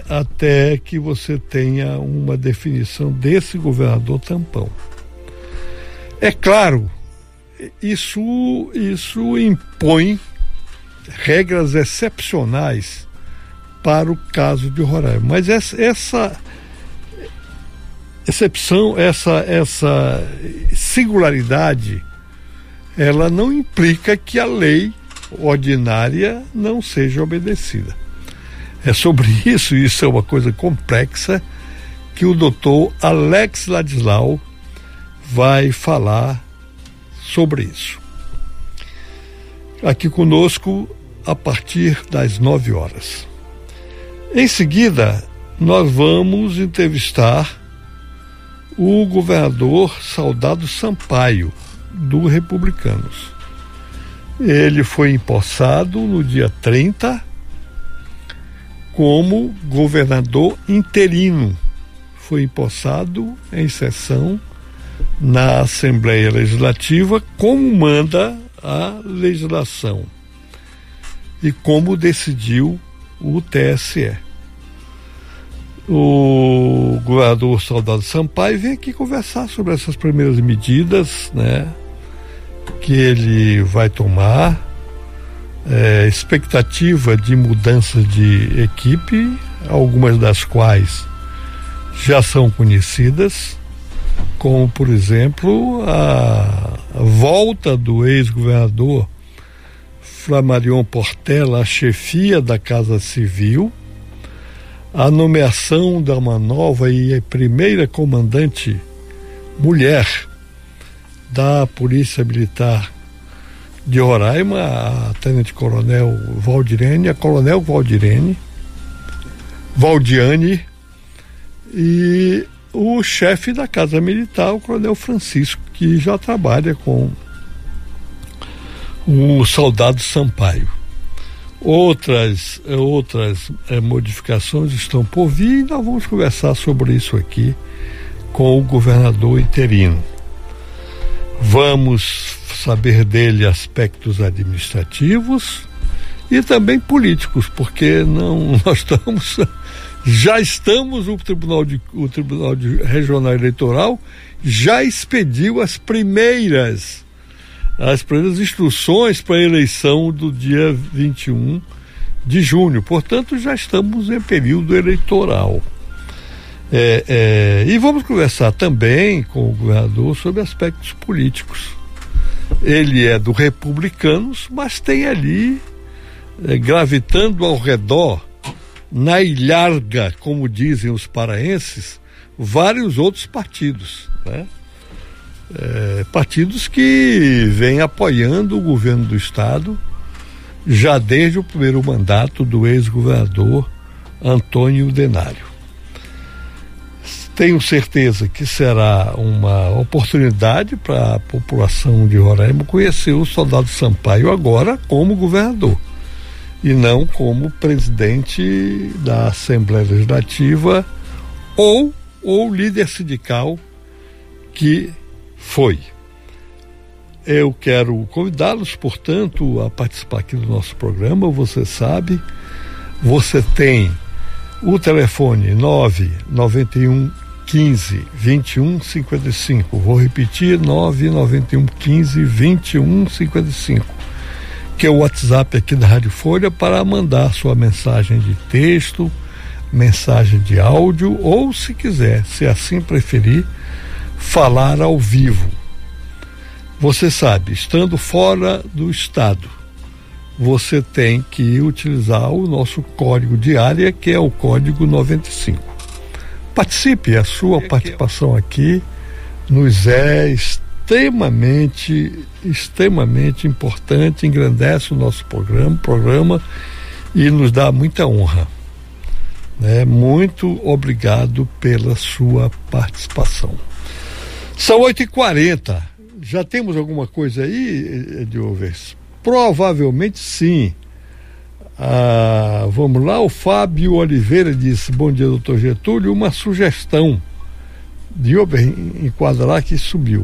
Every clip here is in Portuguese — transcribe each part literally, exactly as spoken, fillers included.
até que você tenha uma definição desse governador tampão. É claro, isso, isso impõe regras excepcionais para o caso de Roraima, mas essa, essa excepção, essa, essa singularidade, ela não implica que a lei ordinária não seja obedecida. É sobre isso, isso é uma coisa complexa, que o doutor Alex Ladislau vai falar sobre isso. Aqui conosco a partir das nove horas. Em seguida, nós vamos entrevistar o governador Salgado Sampaio, do Republicanos. Ele foi empossado no dia trinta como governador interino. Foi empossado em sessão na Assembleia Legislativa, como manda a legislação e como decidiu o T S E. O governador Salgado Sampaio vem aqui conversar sobre essas primeiras medidas, né, que ele vai tomar, é, expectativa de mudança de equipe, algumas das quais já são conhecidas, como, por exemplo, a, a volta do ex-governador Flamarion Portela à chefia da Casa Civil, a nomeação de uma nova e primeira comandante mulher da Polícia Militar de Roraima, a tenente-coronel Valdirene, a coronel Valdirene, Valdiane, e o chefe da Casa Militar, o coronel Francisco, que já trabalha com o Salgado Sampaio. Outras, outras é, modificações estão por vir, e nós vamos conversar sobre isso aqui com o governador interino. Vamos saber dele aspectos administrativos e também políticos, porque não, nós estamos, já estamos, o Tribunal, de, o Tribunal de Regional Eleitoral já expediu as primeiras as primeiras instruções para a eleição do dia vinte e um de junho. Portanto, já estamos em período eleitoral. É, é, e vamos conversar também com o governador sobre aspectos políticos. Ele é do Republicanos, mas tem ali, é, gravitando ao redor, na ilharga, como dizem os paraenses, vários outros partidos, né? É, partidos que vêm apoiando o governo do estado já desde o primeiro mandato do ex-governador Antônio Denário. Tenho certeza que será uma oportunidade para a população de Roraima conhecer o Salgado Sampaio agora como governador e não como presidente da Assembleia Legislativa ou, ou líder sindical que foi. Eu quero convidá-los, portanto, a participar aqui do nosso programa. Você sabe, você tem o telefone nove nove um quinze, vinte e um cinquenta e cinco. Vou repetir, nove nove um quinze, vinte e um cinquenta e cinco, que é o WhatsApp aqui da Rádio Folha, para mandar sua mensagem de texto, mensagem de áudio, ou, se quiser, se assim preferir, falar ao vivo. Você sabe, estando fora do estado, você tem que utilizar o nosso código de área, que é o código noventa e cinco. Participe, a sua participação aqui nos é extremamente, extremamente importante, engrandece o nosso programa, programa e nos dá muita honra. Né? Muito obrigado pela sua participação. São oito e quarenta. Já temos alguma coisa aí, Ediovers? Provavelmente sim. Ah, vamos lá, o Fábio Oliveira disse: bom dia, doutor Getúlio, uma sugestão. Diober enquadra lá que subiu.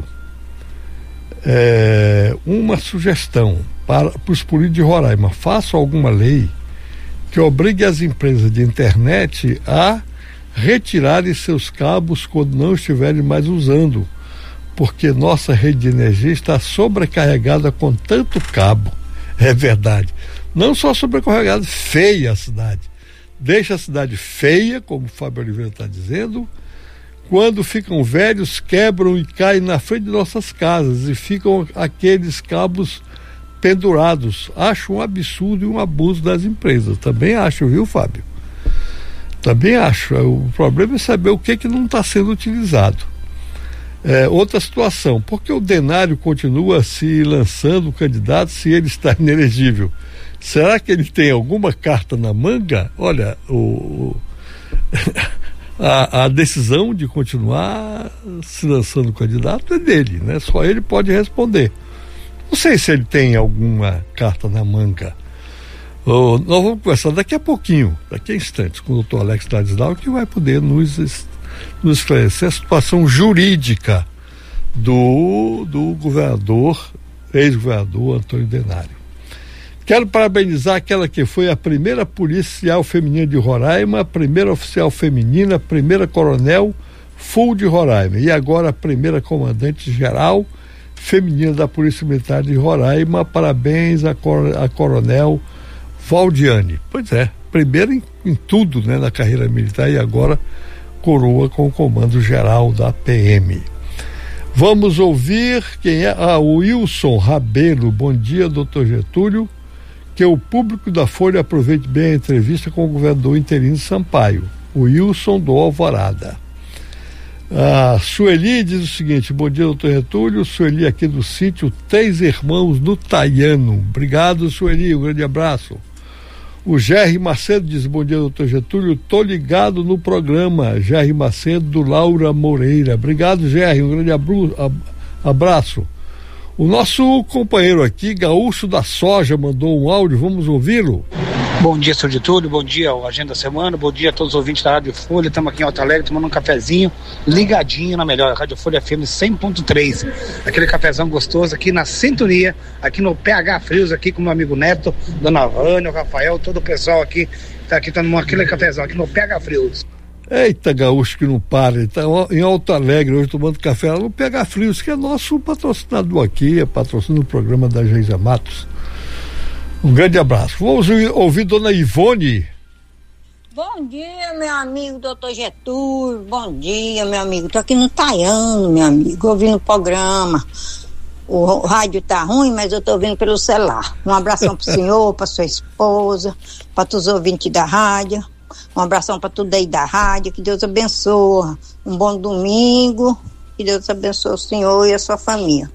É, uma sugestão para, para os políticos de Roraima: faça alguma lei que obrigue as empresas de internet a retirarem seus cabos quando não estiverem mais usando, porque nossa rede de energia está sobrecarregada com tanto cabo. É verdade. Não só sobrecarregada, feia a cidade. Deixa a cidade feia, como o Fábio Oliveira está dizendo. Quando ficam velhos, quebram e caem na frente de nossas casas e ficam aqueles cabos pendurados. Acho um absurdo e um abuso das empresas. Também acho, viu, Fábio? Também acho. O problema é saber o que que não está sendo utilizado. É, outra situação, por que o Denário continua se lançando candidato se ele está inelegível? Será que ele tem alguma carta na manga? Olha, o, a, a decisão de continuar se lançando candidato é dele, né? Só ele pode responder. Não sei se ele tem alguma carta na manga. Oh, nós vamos conversar daqui a pouquinho, daqui a instantes, com o doutor Alex Ladislau, que vai poder nos, nos esclarecer a situação jurídica do, do governador, ex-governador Antônio Denário. Quero parabenizar aquela que foi a primeira policial feminina de Roraima, a primeira oficial feminina, a primeira coronel full de Roraima e agora a primeira comandante-geral feminina da Polícia Militar de Roraima. Parabéns à, cor, à coronel Valdiane. Pois é, primeiro em, em tudo, né, na carreira militar e agora coroa com o comando geral da P M. Vamos ouvir quem é? Ah, o Wilson Rabelo. Bom dia, doutor Getúlio. Que o público da Folha aproveite bem a entrevista com o governador interino Sampaio. O Wilson do Alvorada. A Sueli diz o seguinte: bom dia, doutor Getúlio. Sueli aqui do sítio Três Irmãos do Taiano. Obrigado, Sueli, um grande abraço. O Jerry Macedo diz: bom dia, doutor Getúlio, tô ligado no programa. Jerry Macedo do Laura Moreira. Obrigado, Jerry, um grande abru- abraço. O nosso companheiro aqui, Gaúcho da Soja, mandou um áudio, vamos ouvi-lo? Bom dia, seu Getúlio, bom dia ao Agenda da Semana, bom dia a todos os ouvintes da Rádio Folha. Estamos aqui em Alto Alegre tomando um cafezinho, ligadinho na melhor, Rádio Folha F M cem ponto três. Aquele cafezão gostoso aqui na sintonia, aqui no P H Frios, aqui com meu amigo Neto, Dona Vânia, o Rafael, todo o pessoal aqui, está aqui tomando aquele cafezão aqui no P H Frios. Eita, Gaúcho que não para, ele está em Alto Alegre hoje tomando café lá no P H Frios, que é nosso patrocinador aqui, é patrocinador do programa da Geisa Matos. Um grande abraço. Vamos ouvir Dona Ivone. Bom dia, meu amigo doutor Getúlio. Bom dia, meu amigo. Tô aqui no Taiano, meu amigo, ouvindo o programa. O rádio tá ruim, mas eu tô ouvindo pelo celular. Um abração pro senhor, pra sua esposa, pra todos os ouvintes da rádio. Um abração pra tudo aí da rádio. Que Deus abençoe. Um bom domingo. Que Deus abençoe o senhor e a sua família.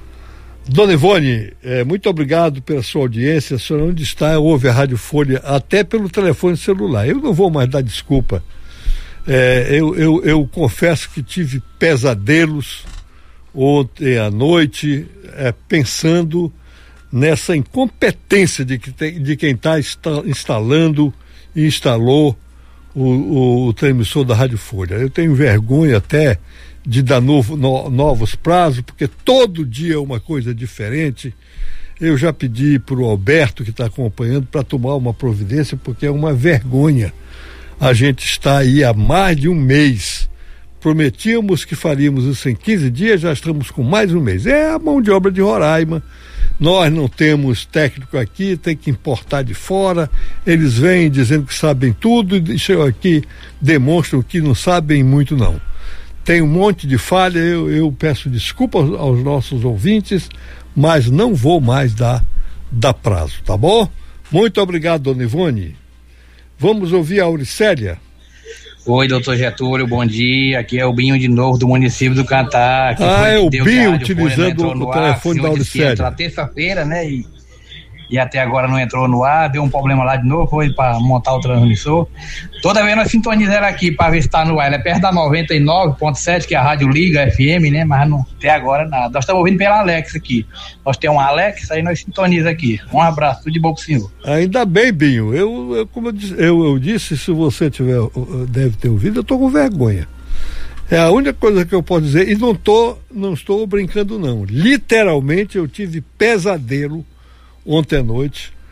Dona Ivone, eh, muito obrigado pela sua audiência. A senhora onde está, ouve a Rádio Folha até pelo telefone celular. Eu não vou mais dar desculpa. Eh, eu, eu, eu confesso que tive pesadelos ontem à noite, eh, pensando nessa incompetência de, que tem, de quem está instalando e instalou o, o, o transmissor da Rádio Folha. Eu tenho vergonha até de dar novo, no, novos prazos, porque todo dia é uma coisa diferente. Eu já pedi para o Alberto, que está acompanhando, para tomar uma providência, porque é uma vergonha. A gente está aí há mais de um mês. Prometíamos que faríamos isso em quinze dias, já estamos com mais um mês. É a mão de obra de Roraima. Nós não temos técnico aqui, tem que importar de fora. Eles vêm dizendo que sabem tudo e chegam aqui, demonstram que não sabem muito não. Tem um monte de falha, eu, eu peço desculpa aos, aos nossos ouvintes, mas não vou mais dar, dar prazo, tá bom? Muito obrigado, dona Ivone. Vamos ouvir a Auricélia. Oi, doutor Getúlio, bom dia. Aqui é o Binho de novo, do município do Cantar. Ah, é o Binho utilizando o telefone da Auricélia. Entrou terça-feira, né? E, e até agora não entrou no ar, deu um problema lá de novo, foi para montar o transmissor. Toda vez nós sintonizamos aqui para ver se está no ar. Ela é perto da noventa e nove ponto sete, que é a Rádio Liga F M, né? Mas não, até agora nada. Nós estamos ouvindo pela Alex aqui. Nós temos um Alex, aí nós sintonizamos aqui. Um abraço, tudo de bom pro senhor. Ainda bem, Binho. Eu, eu, como eu disse, eu, eu disse, se você tiver, deve ter ouvido, eu estou com vergonha. É a única coisa que eu posso dizer, e não, tô, não estou brincando não. Literalmente eu tive pesadelo ontem à noite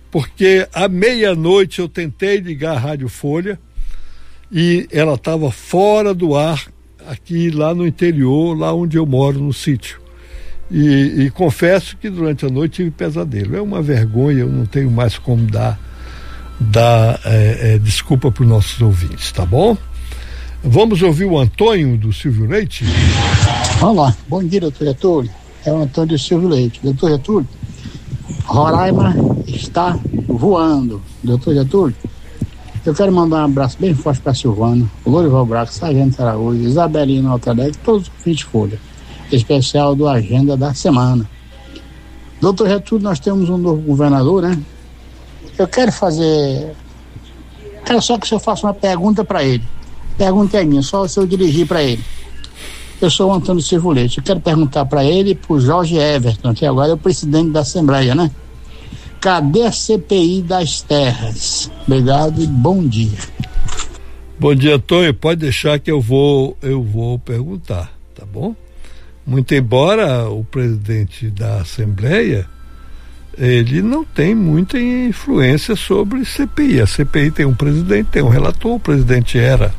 porque à meia-noite eu tentei ligar a Rádio Folha e ela estava fora do ar, aqui lá no interior, lá onde eu moro, no sítio. E, e confesso que durante a noite tive pesadelo. É uma vergonha, eu não tenho mais como dar, dar é, é, desculpa para os nossos ouvintes, tá bom? Vamos ouvir o Antônio do Silvio Leite? Olá, bom dia, doutor Getúlio. É o Antônio do Silvio Leite. Doutor Getúlio, Roraima está voando. Doutor Getúlio, eu quero mandar um abraço bem forte para a Silvana, o Lorival Braga, Sargento Araújo, Isabelina Altalegre, todos os vinte Folha, especial do Agenda da Semana. Doutor Getúlio, nós temos um novo governador, né? Eu quero fazer... Quero só que o senhor faça uma pergunta para ele. Pergunta é minha, só se eu dirigir para ele. Eu sou o Antônio Silvio Leite. Eu quero perguntar para ele e para o Jorge Everton, que agora é o presidente da Assembleia, né? Cadê a C P I das terras? Obrigado e bom dia. Bom dia, Antônio. Pode deixar que eu vou, eu vou perguntar, tá bom? Muito embora o presidente da Assembleia, ele não tem muita influência sobre C P I. A C P I tem um presidente, tem um relator. O presidente era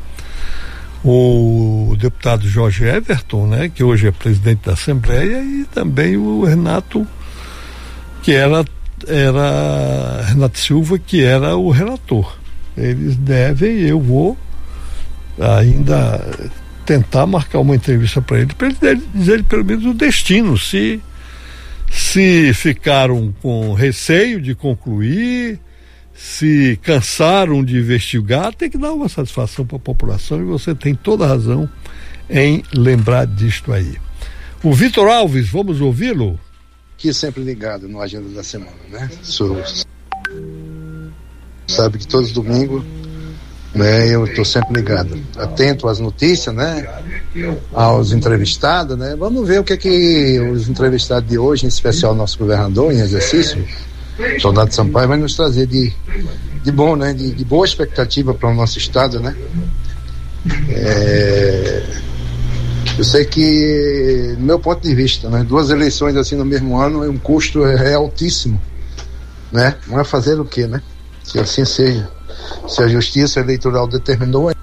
o deputado Jorge Everton, né, que hoje é presidente da Assembleia, e também o Renato, que era, era Renato Silva, que era o relator. Eles devem, eu vou ainda tentar marcar uma entrevista para ele, para ele dizer pelo menos o destino, se, se ficaram com receio de concluir, se cansaram de investigar. Tem que dar uma satisfação para a população, e você tem toda a razão em lembrar disto aí. O Vitor Alves, vamos ouvi-lo? Aqui sempre ligado no Agenda da Semana, né? Sou... Sabe que todos os domingos, né, eu estou sempre ligado, atento às notícias, né? Aos entrevistados, né? Vamos ver o que é que os entrevistados de hoje, em especial nosso governador em exercício, Soldado Sampaio, vai nos trazer de, de bom, né? De, de boa expectativa para o nosso estado, né? É, eu sei que, do meu ponto de vista, né? Duas eleições assim no mesmo ano, um custo é, é altíssimo, né? Não é fazer o quê, né? Que assim seja. Se a Justiça Eleitoral determinou,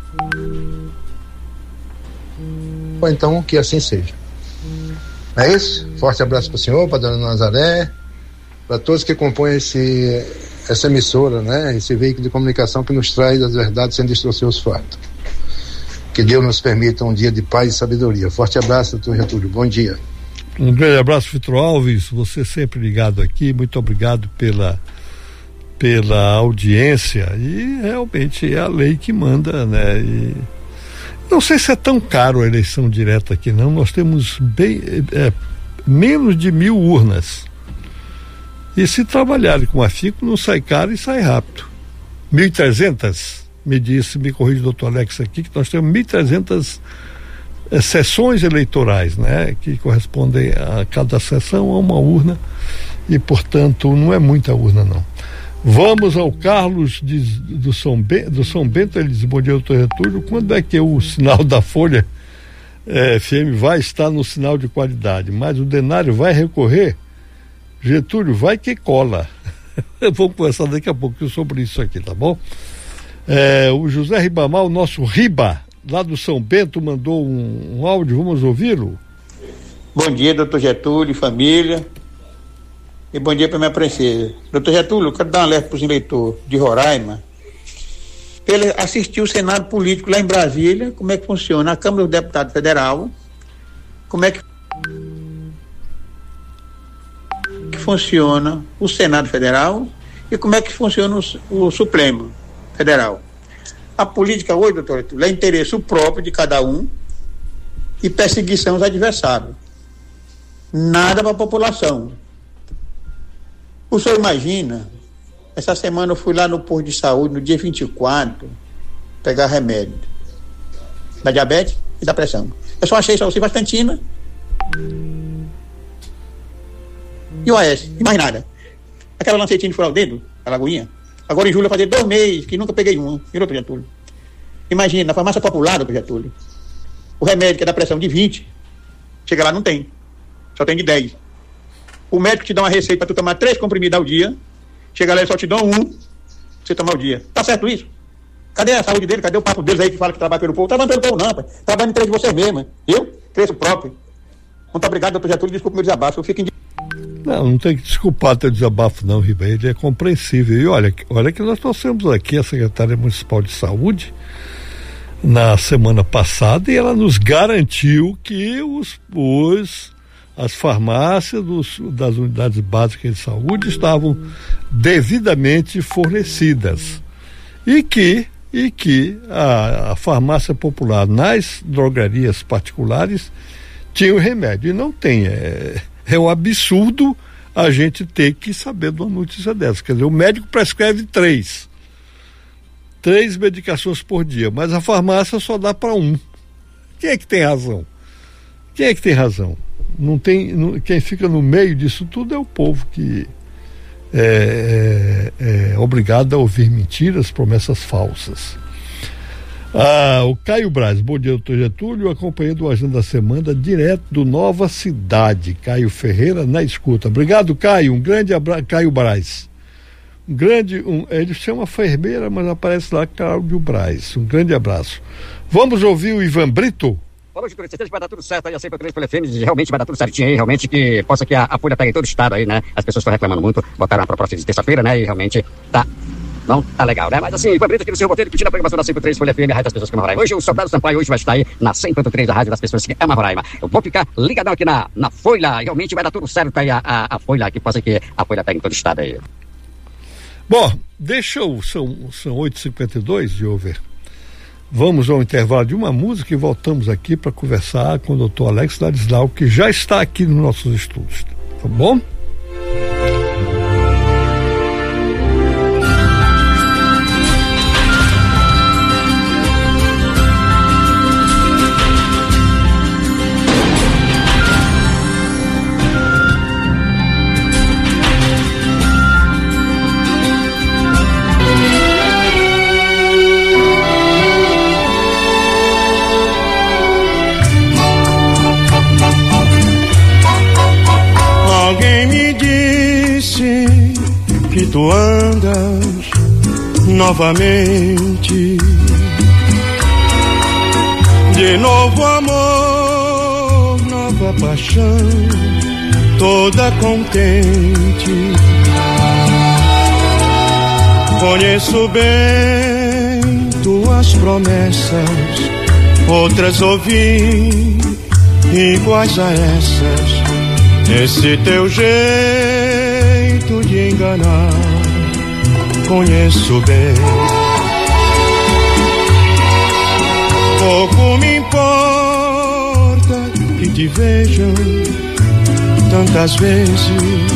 ou então que assim seja. É isso? Forte abraço para o senhor, para a dona Nazaré, para todos que compõem esse, essa emissora, né? Esse veículo de comunicação que nos traz as verdades sem distorcer os fatos. Que Deus nos permita um dia de paz e sabedoria. Forte abraço, doutor Getúlio. Bom dia. Um grande abraço, Vitor Alves. Você sempre ligado aqui. Muito obrigado pela, pela audiência. E realmente é a lei que manda, né? E não sei se é tão caro a eleição direta aqui, não. Nós temos bem, é, menos de mil urnas. E se trabalharem com afinco, não sai caro e sai rápido. mil e trezentas, me disse, me corrige o doutor Alex aqui, que nós temos mil e trezentas é, sessões eleitorais, né? Que correspondem a cada sessão a uma urna, e, portanto, não é muita urna, não. Vamos ao Carlos de, do, São ben, do São Bento. Ele diz: bom dia, doutor Getúlio. Quando é que o sinal da Folha é, F M vai estar no sinal de qualidade? Mas o Denário vai recorrer? Getúlio, vai que cola. Vamos conversar daqui a pouco sobre isso aqui, tá bom? É, o José Ribamar, o nosso Riba, lá do São Bento, mandou um, um áudio. Vamos ouvi-lo? Bom dia, doutor Getúlio, família. E bom dia para minha princesa. Doutor Getúlio, eu quero dar um alerta para os eleitores de Roraima. Ele assistiu o Senado Político lá em Brasília, como é que funciona a Câmara dos Deputados Federal, como é que, que funciona o Senado Federal e como é que funciona o, o Supremo Federal. A política hoje, doutor Getúlio, é interesse próprio de cada um e perseguição aos adversários. Nada para a população. O senhor imagina, essa semana eu fui lá no posto de saúde, no dia vinte e quatro, pegar remédio da diabetes e da pressão. Eu só achei só Civastantina e o A S, e mais nada. Aquela lancetinha de furar o dedo, a lagoinha. Agora em julho eu fazer dois meses que nunca peguei uma, viu, doutor Getúlio? Imagina, na farmácia popular, doutor Getúlio, o remédio que é da pressão de vinte, chega lá, não tem, só tem de dez. O médico te dá uma receita para tu tomar três comprimidos ao dia, chega lá e só te dão um, pra você tomar o dia. Tá certo isso? Cadê a saúde dele? Cadê o papo deles aí que fala que trabalha pelo povo? Trabalha pelo povo não, pai. Trabalha em três de vocês mesmo. Eu cresço próprio. Muito obrigado, doutor Getúlio. Desculpa o meu desabafo. Eu fico em... Não, não tem que desculpar teu desabafo não, Ribeiro. Ele é compreensível. E olha, olha que nós trouxemos aqui a secretária municipal de saúde na semana passada e ela nos garantiu que os, os as farmácias dos, das unidades básicas de saúde estavam devidamente fornecidas e que, e que a, a farmácia popular nas drogarias particulares tinha o remédio e não tem. É, é um absurdo a gente ter que saber de uma notícia dessa. Quer dizer, o médico prescreve três três medicações por dia, mas a farmácia só dá para um. Quem é que tem razão? Quem é que tem razão? Não tem, não, quem fica no meio disso tudo é o povo que é, é, é obrigado a ouvir mentiras, promessas falsas. Ah, o Caio Braz, bom dia, doutor Getúlio, acompanhando o Agenda da Semana direto do Nova Cidade. Caio Ferreira na escuta. Obrigado, Caio, um grande abraço. Caio Braz, um grande, um, ele chama Ferreira, mas aparece lá Cláudio Braz, um grande abraço. Vamos ouvir o Ivan Brito? Boa noite, certeza que vai dar tudo certo aí, a cem ponto três Folha F M, realmente vai dar tudo certinho aí, realmente que possa que a, a Folha pegue em todo o estado aí, né? As pessoas estão reclamando muito, botaram uma proposta de terça-feira, né? E realmente tá, não tá legal, né? Mas assim, Ivan Brito aqui no seu roteiro, pedindo a programação da cem ponto três Folha F M, a rádio das pessoas que amam Roraima. Hoje o Soldado Sampaio hoje vai estar aí na cem ponto três, a rádio das pessoas que amam Roraima. Eu vou ficar ligadão aqui na, na Folha, realmente vai dar tudo certo aí a, a, a Folha, que possa que a Folha pegue em todo o estado aí. Bom, deixa o, são, são oito e cinquenta e dois, de over. Vamos ao intervalo de uma música e voltamos aqui para conversar com o doutor Alex Ladislau, que já está aqui nos nossos estudos. Tá bom? Que tu andas novamente, de novo amor, nova paixão, toda contente. Conheço bem tuas promessas, outras ouvi iguais a essas. Esse teu jeito de enganar, conheço bem. Pouco me importa que te vejam tantas vezes,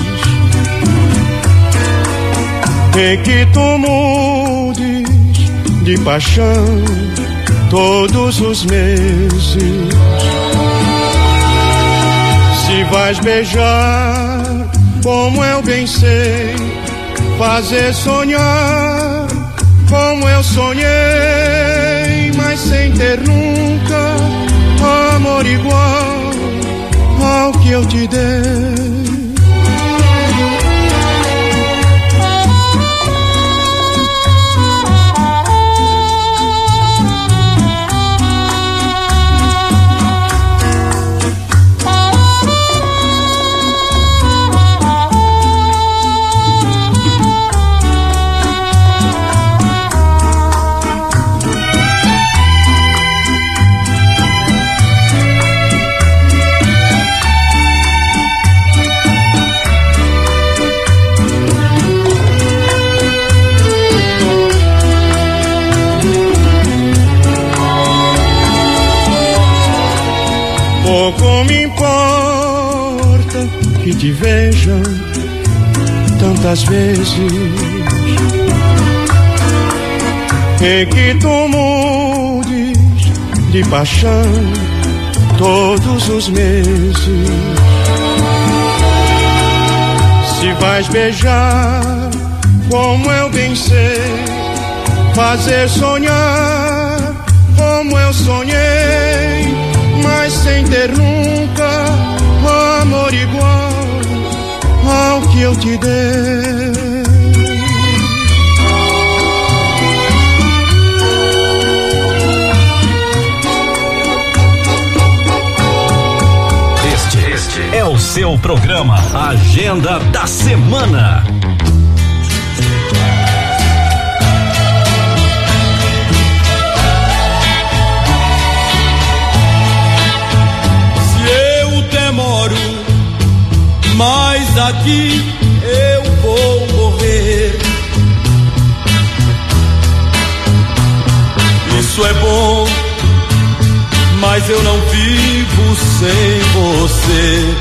e que tu mudes de paixão todos os meses. Se vais beijar, como eu bem sei, fazer sonhar, como eu sonhei, mas sem ter nunca amor igual ao que eu te dei. Pouco me importa que te vejam tantas vezes, e que tu mudes de paixão todos os meses. Se vais beijar, como eu bem sei, fazer sonhar, como eu sonhei, mas sem ter nunca amor igual ao que eu te dei. seu programa Agenda da Semana. Se eu demoro, mas aqui eu vou morrer. Isso é bom, mas eu não vivo sem você.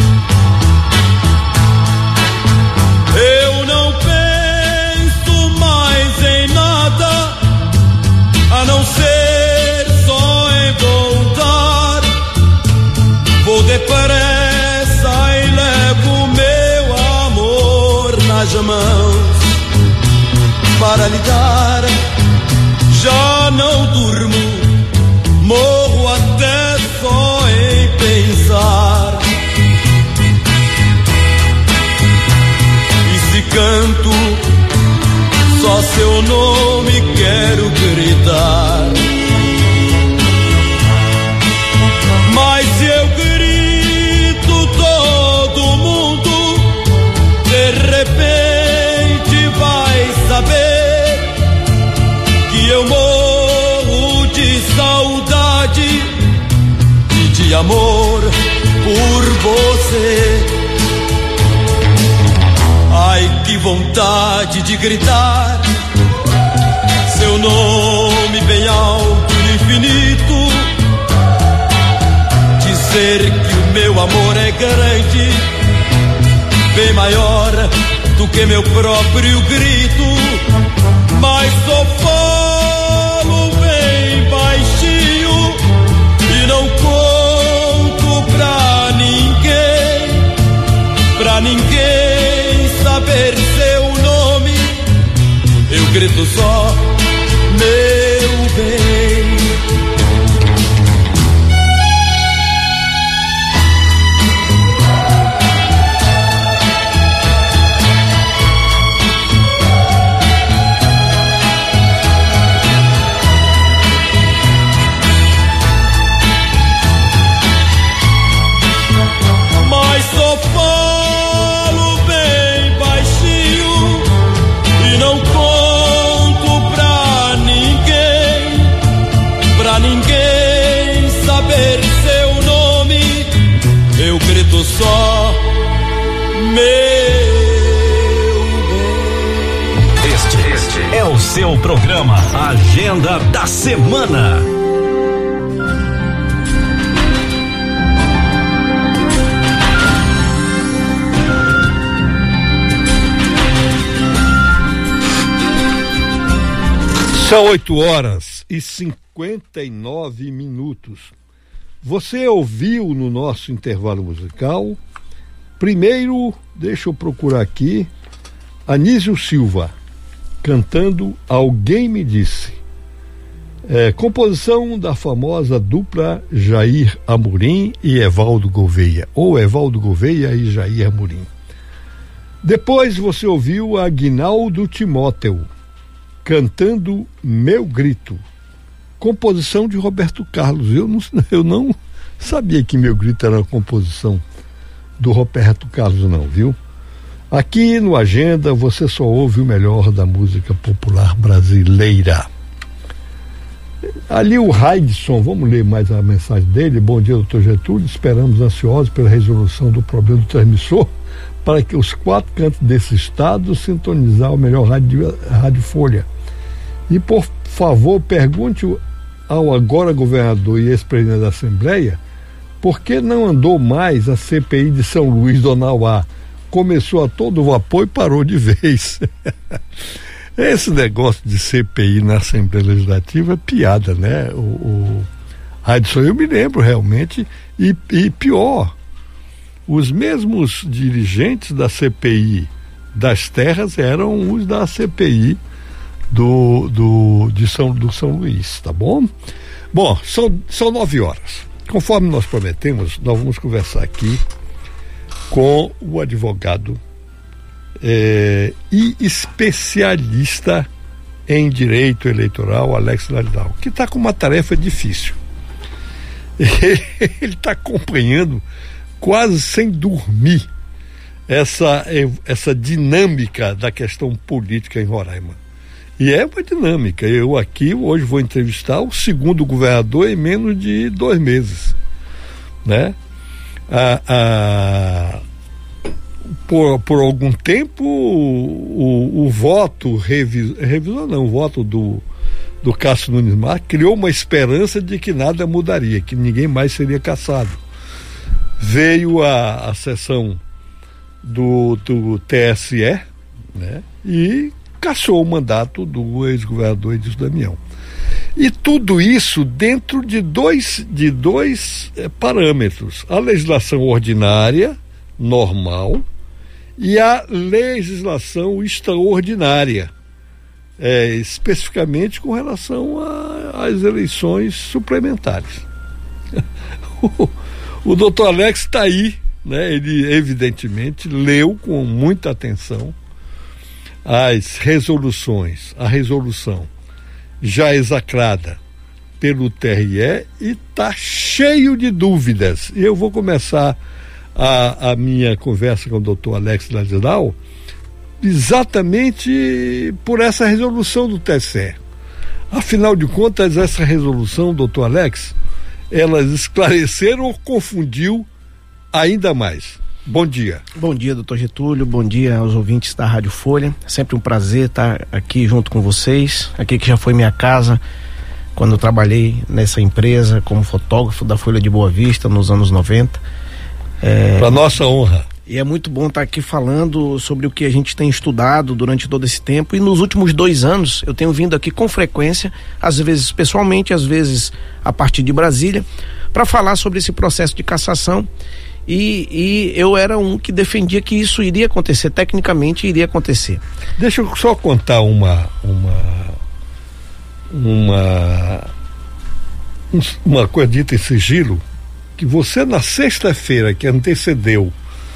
Eu não penso mais em nada, a não ser só em voltar. Vou depressa e levo meu amor nas mãos para lhe dar. Já não durmo, morro até só em pensar. E se canto, só seu nome quero gritar. Mas se eu grito, todo mundo de repente vai saber que eu morro de saudade e de amor por você. Ai, que vontade de gritar seu nome bem alto no infinito, dizer que o meu amor é grande, bem maior do que meu próprio grito. Mas só falo bem baixinho e não conto pra ninguém, pra ninguém saber seu nome. Eu grito só meu bem. Só meu bem. Este, este é o seu programa Agenda da Semana. São oito horas e cinquenta e nove minutos. Você ouviu no nosso intervalo musical, primeiro, deixa eu procurar aqui, Anísio Silva, cantando Alguém Me Disse. É, composição da famosa dupla Jair Amorim e Evaldo Gouveia, ou Evaldo Gouveia e Jair Amorim. Depois você ouviu Aguinaldo Timóteo, cantando Meu Grito. Composição de Roberto Carlos. Eu não, eu não sabia que Meu Grito era uma composição do Roberto Carlos, não, viu? Aqui no Agenda você só ouve o melhor da música popular brasileira. Ali o Raidson, vamos ler mais a mensagem dele. Bom dia, doutor Getúlio. Esperamos ansiosos pela resolução do problema do transmissor para que os quatro cantos desse estado sintonizar o melhor rádio, rádio Folha. E por favor, pergunte ao agora governador e ex-presidente da Assembleia por que não andou mais a C P I de São Luís do Nauá. Começou a todo vapor e parou de vez. Esse negócio de C P I na Assembleia Legislativa é piada, né? O, o Radisson, eu me lembro realmente, e, e pior, os mesmos dirigentes da C P I das terras eram os da C P I do, do, de São, do São Luís, tá bom? Bom, são, são nove horas. Conforme nós prometemos, nós vamos conversar aqui com o advogado é, e especialista em direito eleitoral, Alex Laridal, que está com uma tarefa difícil. Ele está acompanhando quase sem dormir essa, essa dinâmica da questão política em Roraima. E é uma dinâmica. Eu aqui hoje vou entrevistar o segundo governador em menos de dois meses, né? Ah, ah, por, por algum tempo o, o, o voto revis, revisou não, o voto do, do Cássio Nunes Marques criou uma esperança de que nada mudaria, que ninguém mais seria cassado. Veio a, a sessão do, do T S E, né? E cassou o mandato do ex-governador Edilson Damião. E tudo isso dentro de dois, de dois eh, parâmetros: a legislação ordinária, normal, e a legislação extraordinária, eh, especificamente com relação às eleições suplementares. o, o doutor Alex está aí, né? Ele evidentemente leu com muita atenção as resoluções, a resolução já execrada pelo T R E e está cheio de dúvidas. E eu vou começar a, a minha conversa com o doutor Alex Lageral exatamente por essa resolução do T S E. Afinal de contas, essa resolução, doutor Alex, elas esclareceram ou confundiu ainda mais? Bom dia. Bom dia, doutor Getúlio, bom dia aos ouvintes da Rádio Folha. É sempre um prazer estar aqui junto com vocês, aqui que já foi minha casa quando eu trabalhei nessa empresa como fotógrafo da Folha de Boa Vista nos anos noventa. É... Para nossa honra. E é muito bom estar aqui falando sobre o que a gente tem estudado durante todo esse tempo, e nos últimos dois anos eu tenho vindo aqui com frequência, às vezes pessoalmente, às vezes a partir de Brasília, para falar sobre esse processo de cassação. E, e eu era um que defendia que isso iria acontecer, tecnicamente iria acontecer. Deixa eu só contar uma uma uma uma coisa dita em sigilo, que você na sexta-feira que antecedeu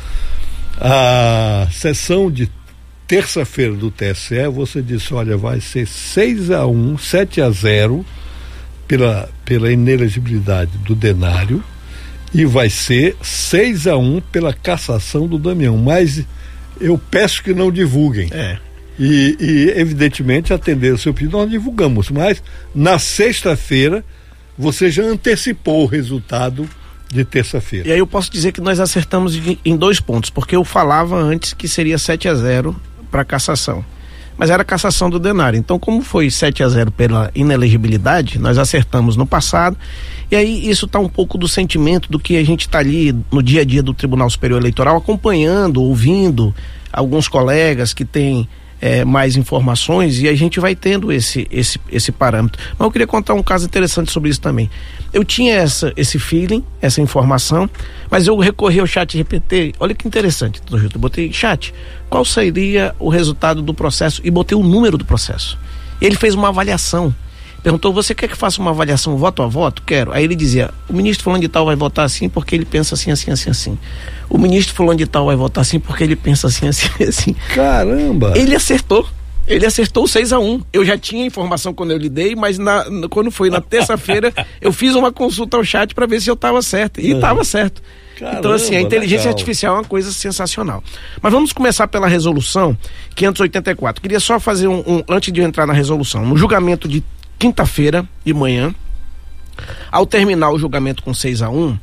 a sessão de terça-feira do T S E, você disse: olha, vai ser seis a um, sete a zero pela, pela inelegibilidade do Denário, e vai ser seis a um pela cassação do Damião, mas eu peço que não divulguem. É. E, e evidentemente, atender o seu pedido, nós divulgamos, mas na sexta-feira você já antecipou o resultado de terça-feira. E aí eu posso dizer que nós acertamos em dois pontos, porque eu falava antes que seria sete a zero para cassação, mas era a cassação do Denário. Então, como foi sete a zero pela inelegibilidade, nós acertamos no passado. E aí isso está um pouco do sentimento do que a gente está ali no dia a dia do Tribunal Superior Eleitoral, acompanhando, ouvindo alguns colegas que têm é, mais informações, e a gente vai tendo esse, esse, esse parâmetro. Mas eu queria contar um caso interessante sobre isso também. Eu tinha essa, esse feeling, essa informação, mas eu recorri ao chat G P T. Olha que interessante, doutor Gilton. Eu botei: chat, qual seria o resultado do processo? E botei o número do processo. Ele fez uma avaliação. Perguntou: você quer que faça uma avaliação voto a voto? Quero. Aí ele dizia: o ministro fulano de tal vai votar assim porque ele pensa assim, assim, assim, assim. O ministro fulano de tal vai votar assim porque ele pensa assim, assim, assim. Caramba! Ele acertou. Ele acertou seis a um. Eu já tinha informação quando eu lhe dei, mas na, quando foi na terça-feira, eu fiz uma consulta ao chat para ver se eu estava certo. E estava certo. Caramba, então, assim, a inteligência legal. artificial é uma coisa sensacional. Mas vamos começar pela resolução quinhentos e oitenta e quatro. Queria só fazer um, um antes de eu entrar na resolução. No julgamento de quinta-feira de manhã, ao terminar o julgamento com seis a um,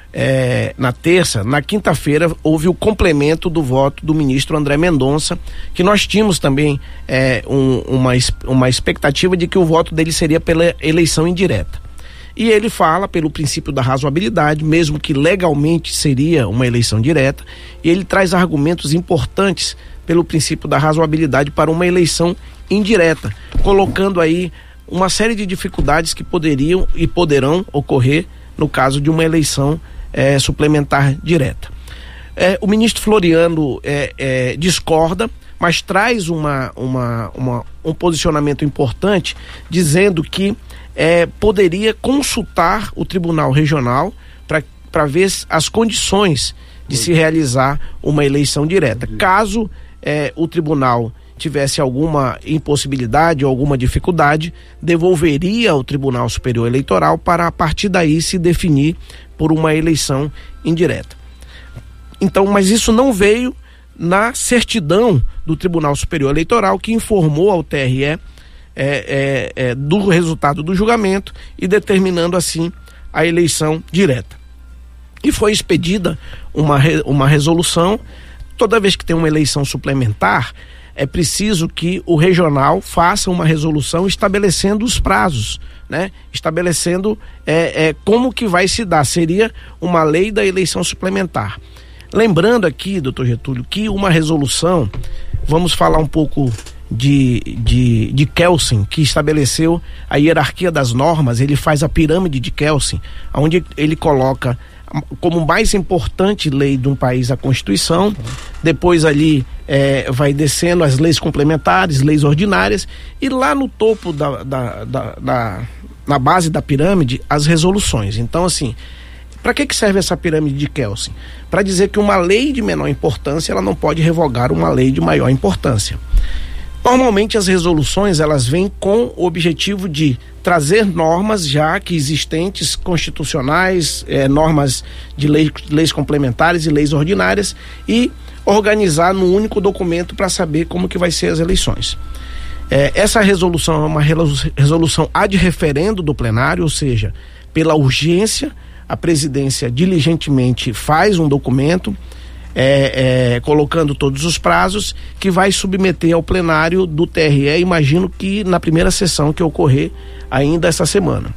é, na terça, na quinta-feira houve o complemento do voto do ministro André Mendonça, que nós tínhamos também é, um, uma, uma expectativa de que o voto dele seria pela eleição indireta. E ele fala pelo princípio da razoabilidade, mesmo que legalmente seria uma eleição direta, e ele traz argumentos importantes pelo princípio da razoabilidade para uma eleição indireta, colocando aí uma série de dificuldades que poderiam e poderão ocorrer no caso de uma eleição é, suplementar direta. É, o ministro Floriano é, é, discorda, mas traz uma, uma, uma, um posicionamento importante, dizendo que é, poderia consultar o Tribunal Regional para ver as condições de se realizar uma eleição direta. Caso é, o Tribunal tivesse alguma impossibilidade ou alguma dificuldade, devolveria ao Tribunal Superior Eleitoral para a partir daí se definir por uma eleição indireta. Então, mas isso não veio na certidão do Tribunal Superior Eleitoral, que informou ao T R E é, é, é, do resultado do julgamento e determinando assim a eleição direta. E foi expedida uma, uma resolução. Toda vez que tem uma eleição suplementar, é preciso que o regional faça uma resolução estabelecendo os prazos, né? Estabelecendo é, é, como que vai se dar. Seria uma lei da eleição suplementar. Lembrando aqui, doutor Getúlio, que uma resolução, vamos falar um pouco de, de, de Kelsen, que estabeleceu a hierarquia das normas. Ele faz a pirâmide de Kelsen, onde ele coloca como mais importante lei de um país a Constituição, depois ali é, vai descendo as leis complementares, leis ordinárias, e lá no topo da, da, da, da na base da pirâmide, as resoluções. Então, assim, para que que serve essa pirâmide de Kelsen? Para dizer que uma lei de menor importância, ela não pode revogar uma lei de maior importância. Normalmente as resoluções, elas vêm com o objetivo de trazer normas já que existentes, constitucionais, eh, normas de lei, leis complementares e leis ordinárias, e organizar num único documento para saber como que vai ser as eleições. Eh, essa resolução é uma resolução ad referendo do plenário, ou seja, pela urgência, a presidência diligentemente faz um documento É, é, colocando todos os prazos, que vai submeter ao plenário do T R E, imagino que na primeira sessão que ocorrer ainda essa semana.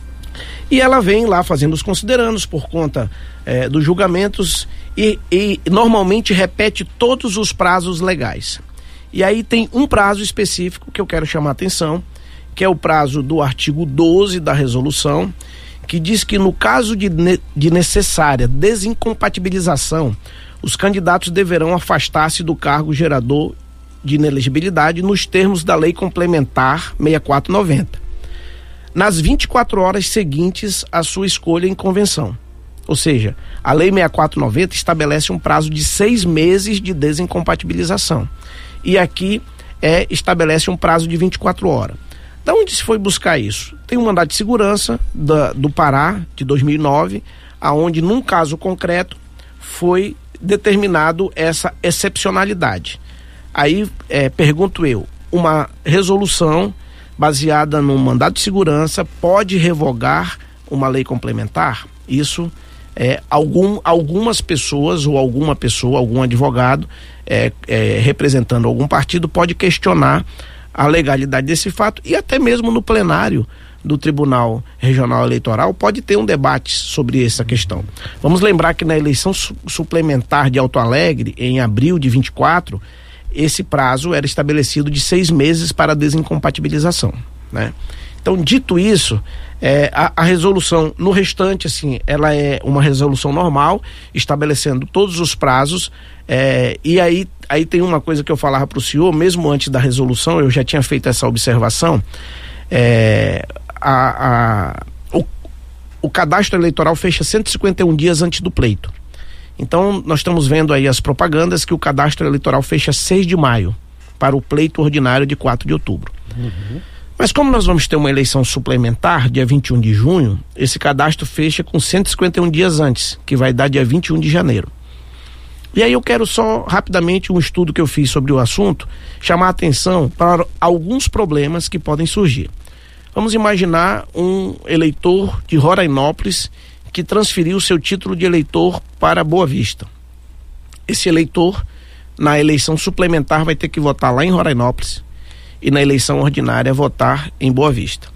E ela vem lá fazendo os considerandos por conta é, dos julgamentos e, e normalmente repete todos os prazos legais. E aí tem um prazo específico que eu quero chamar a atenção, que é o prazo do artigo doze da resolução, que diz que no caso de, ne- de necessária desincompatibilização, os candidatos deverão afastar-se do cargo gerador de inelegibilidade nos termos da Lei Complementar sessenta e quatro noventa, nas vinte e quatro horas seguintes à sua escolha em convenção. Ou seja, a Lei sessenta e quatro noventa estabelece um prazo de seis meses de desincompatibilização. E aqui é, estabelece um prazo de vinte e quatro horas. Da onde se foi buscar isso? Tem um mandado de segurança da, do Pará, de dois mil e nove, aonde num caso concreto foi determinado essa excepcionalidade. Aí é, pergunto eu, uma resolução baseada num mandado de segurança pode revogar uma lei complementar? Isso é, algum, algumas pessoas ou alguma pessoa, algum advogado é, é, representando algum partido pode questionar a legalidade desse fato, e até mesmo no plenário do Tribunal Regional Eleitoral pode ter um debate sobre essa questão. Vamos lembrar que na eleição su- suplementar de Alto Alegre, em abril de vinte e quatro, esse prazo era estabelecido de seis meses para desincompatibilização, né? Então, dito isso, é, a, a resolução no restante, assim, ela é uma resolução normal, estabelecendo todos os prazos, é, e aí, aí tem uma coisa que eu falava para o senhor, mesmo antes da resolução, eu já tinha feito essa observação. é, A, a, o, o cadastro eleitoral fecha cento e cinquenta e um dias antes do pleito. Então, nós estamos vendo aí as propagandas que o cadastro eleitoral fecha seis de maio para o pleito ordinário de quatro de outubro. Uhum. Mas como nós vamos ter uma eleição suplementar, dia vinte e um de junho, esse cadastro fecha com cento e cinquenta e um dias antes, que vai dar dia vinte e um de janeiro. E aí eu quero só, rapidamente, um estudo que eu fiz sobre o assunto, chamar a atenção para alguns problemas que podem surgir. Vamos imaginar um eleitor de Rorainópolis que transferiu seu título de eleitor para Boa Vista. Esse eleitor, na eleição suplementar, vai ter que votar lá em Rorainópolis e na eleição ordinária votar em Boa Vista.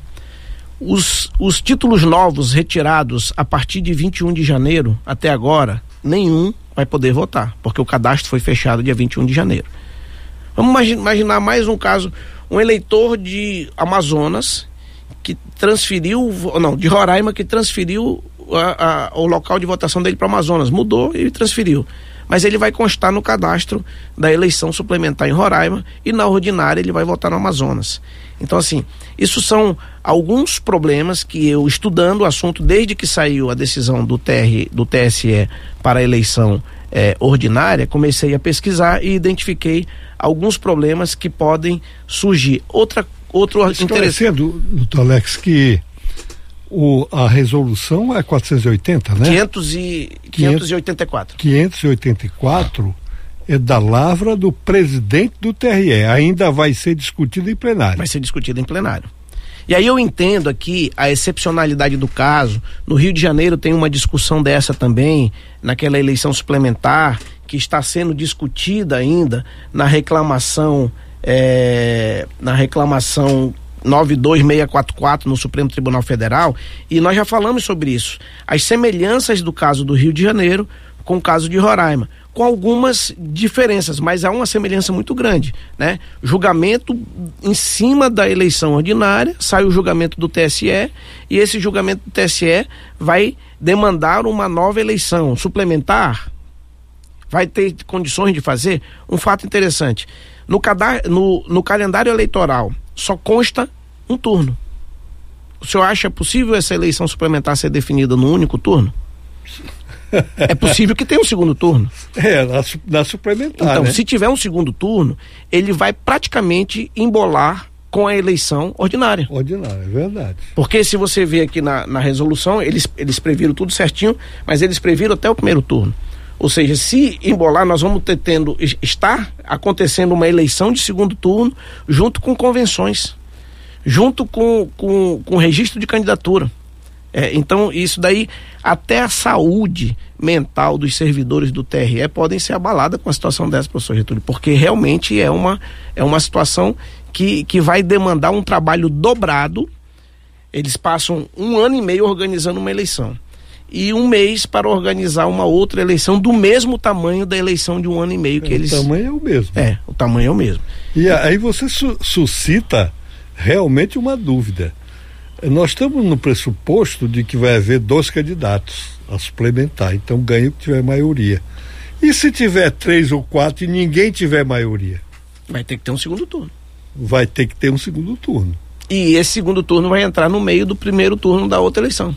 Os, os títulos novos retirados a partir de vinte e um de janeiro até agora, nenhum vai poder votar, porque o cadastro foi fechado dia vinte e um de janeiro. Vamos imaginar mais um caso, um eleitor de Amazonas que transferiu, não, de Roraima, que transferiu a, a, o local de votação dele para Amazonas, mudou e transferiu. Mas ele vai constar no cadastro da eleição suplementar em Roraima e na ordinária ele vai votar no Amazonas. Então, assim, isso são alguns problemas que eu, estudando o assunto desde que saiu a decisão do, T R, do T S E para a eleição eh, ordinária, comecei a pesquisar e identifiquei alguns problemas que podem surgir. Outra Outro Esclarecendo, doutor Alex, que O, a resolução é quatrocentos e oitenta, né? quinhentos e, quinhentos e oitenta e quatro. quinhentos e oitenta e quatro é da lavra do presidente do T R E. Ainda vai ser discutido em plenário. Vai ser discutido em plenário. E aí eu entendo aqui a excepcionalidade do caso. No Rio de Janeiro tem uma discussão dessa também, naquela eleição suplementar, que está sendo discutida ainda na reclamação, é, na reclamação nove dois seis quatro quatro no Supremo Tribunal Federal, e nós já falamos sobre isso. As semelhanças do caso do Rio de Janeiro com o caso de Roraima, com algumas diferenças, mas há uma semelhança muito grande, né? Julgamento em cima da eleição ordinária, sai o julgamento do T S E, e esse julgamento do T S E vai demandar uma nova eleição suplementar. Vai ter condições de fazer? Um fato interessante, no, cadar, no, no calendário eleitoral só consta um turno. O senhor acha possível essa eleição suplementar ser definida num único turno? É possível que tenha um segundo turno. É, na, na suplementar, Então, né? se tiver um segundo turno, ele vai praticamente embolar com a eleição ordinária. Ordinária, é verdade. Porque se você vê aqui na, na resolução, eles, eles previram tudo certinho, mas eles previram até o primeiro turno. Ou seja, se embolar, nós vamos ter tendo, estar acontecendo uma eleição de segundo turno junto com convenções, junto com, com, com registro de candidatura. É, então, isso daí, até a saúde mental dos servidores do T R E podem ser abalada com a situação dessa, professor Getúlio, porque realmente é uma, é uma situação que, que vai demandar um trabalho dobrado. Eles passam um ano e meio organizando uma eleição e um mês para organizar uma outra eleição do mesmo tamanho da eleição de um ano e meio que é, eles... O tamanho é o mesmo. É, o tamanho é o mesmo. E aí você su- suscita realmente uma dúvida. Nós estamos no pressuposto de que vai haver dois candidatos a suplementar, então ganha o que tiver maioria. E se tiver três ou quatro e ninguém tiver maioria? Vai ter que ter um segundo turno. Vai ter que ter um segundo turno. E esse segundo turno vai entrar no meio do primeiro turno da outra eleição.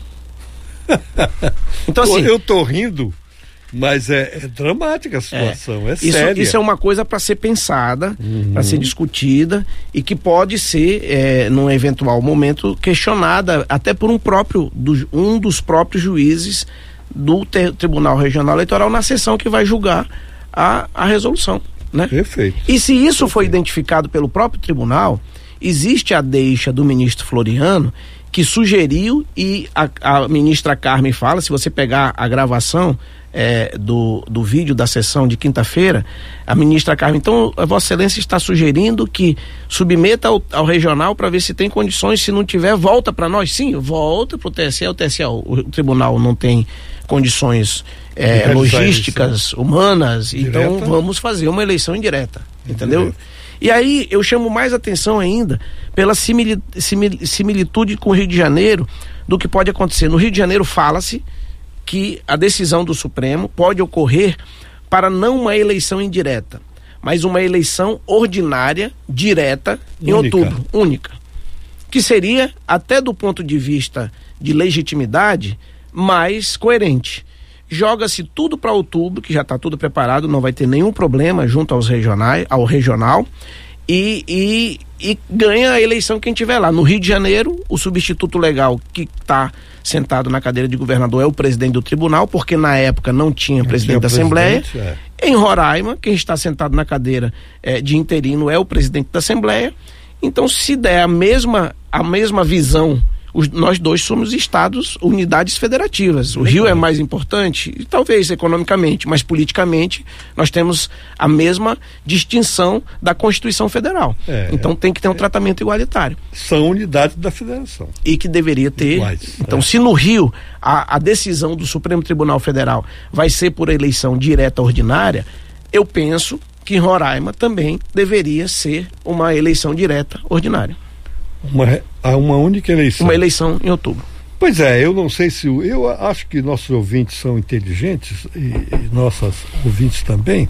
Então, assim, eu tô rindo, mas é, é dramática a situação, é, é isso, séria. Isso é uma coisa para ser pensada, uhum. para ser discutida e que pode ser, é, num eventual momento, questionada até por um próprio, do, um dos próprios juízes do ter, Tribunal Regional Eleitoral na sessão que vai julgar a, a resolução, né? Perfeito. E se isso Perfeito. foi identificado pelo próprio tribunal, existe a deixa do ministro Floriano, que sugeriu, e a, a ministra Carmen fala, se você pegar a gravação é, do, do vídeo da sessão de quinta-feira, a ministra Carmen, então a Vossa Excelência está sugerindo que submeta ao, ao regional para ver se tem condições, se não tiver, volta para nós. Sim, volta para o T S E, o T S E, o, o tribunal não tem condições é, logísticas, humanas, direta. Então vamos fazer uma eleição indireta, entendeu? Direta. E aí eu chamo mais atenção ainda pela simili, simil, similitude com o Rio de Janeiro do que pode acontecer. No Rio de Janeiro fala-se que a decisão do Supremo pode ocorrer para não uma eleição indireta, mas uma eleição ordinária, direta, em única. outubro, única. Que seria, até do ponto de vista de legitimidade, mais coerente. Joga-se tudo para outubro, que já está tudo preparado, não vai ter nenhum problema junto aos regionais, ao regional, e, e, e ganha a eleição quem tiver lá. No Rio de Janeiro, o substituto legal que está sentado na cadeira de governador é o presidente do tribunal, porque na época não tinha não presidente tinha da Assembleia. É. Em Roraima, quem está sentado na cadeira é, de interino é o presidente da Assembleia. Então, se der a mesma, a mesma visão, os, nós dois somos estados, unidades federativas. O Legal. Rio é mais importante, talvez economicamente, mas politicamente nós temos a mesma distinção da Constituição Federal. É, então tem que ter um é, tratamento igualitário. São unidades da federação. E que deveria ter. Iguais, então, é. se no Rio a, a decisão do Supremo Tribunal Federal vai ser por eleição direta ordinária, eu penso que em Roraima também deveria ser uma eleição direta ordinária. Uma, uma única eleição. Uma eleição em outubro. Pois é, eu não sei se... Eu acho que nossos ouvintes são inteligentes, e, e nossas ouvintes também,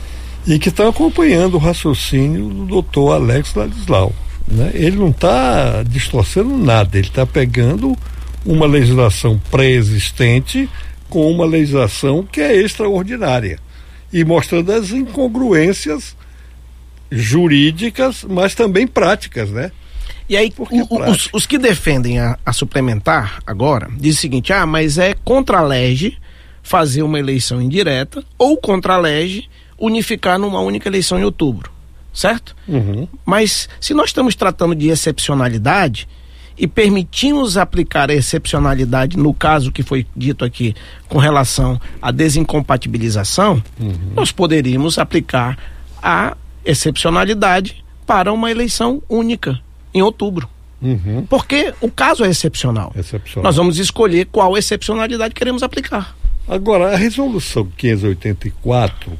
e que estão acompanhando o raciocínio do doutor Alex Ladislau, né? Ele não está distorcendo nada, ele está pegando uma legislação pré-existente com uma legislação que é extraordinária e mostrando as incongruências jurídicas, mas também práticas, né? E aí, o, é os, os que defendem a, a suplementar agora, dizem o seguinte, ah, mas é contra a lege fazer uma eleição indireta ou contra a lege unificar numa única eleição em outubro, certo? Uhum. Mas se nós estamos tratando de excepcionalidade e permitimos aplicar a excepcionalidade no caso que foi dito aqui com relação à desincompatibilização, uhum. nós poderíamos aplicar a excepcionalidade para uma eleição única em outubro. Uhum. Porque o caso é excepcional. excepcional. Nós vamos escolher qual excepcionalidade queremos aplicar. Agora, a resolução quinhentos e oitenta e quatro,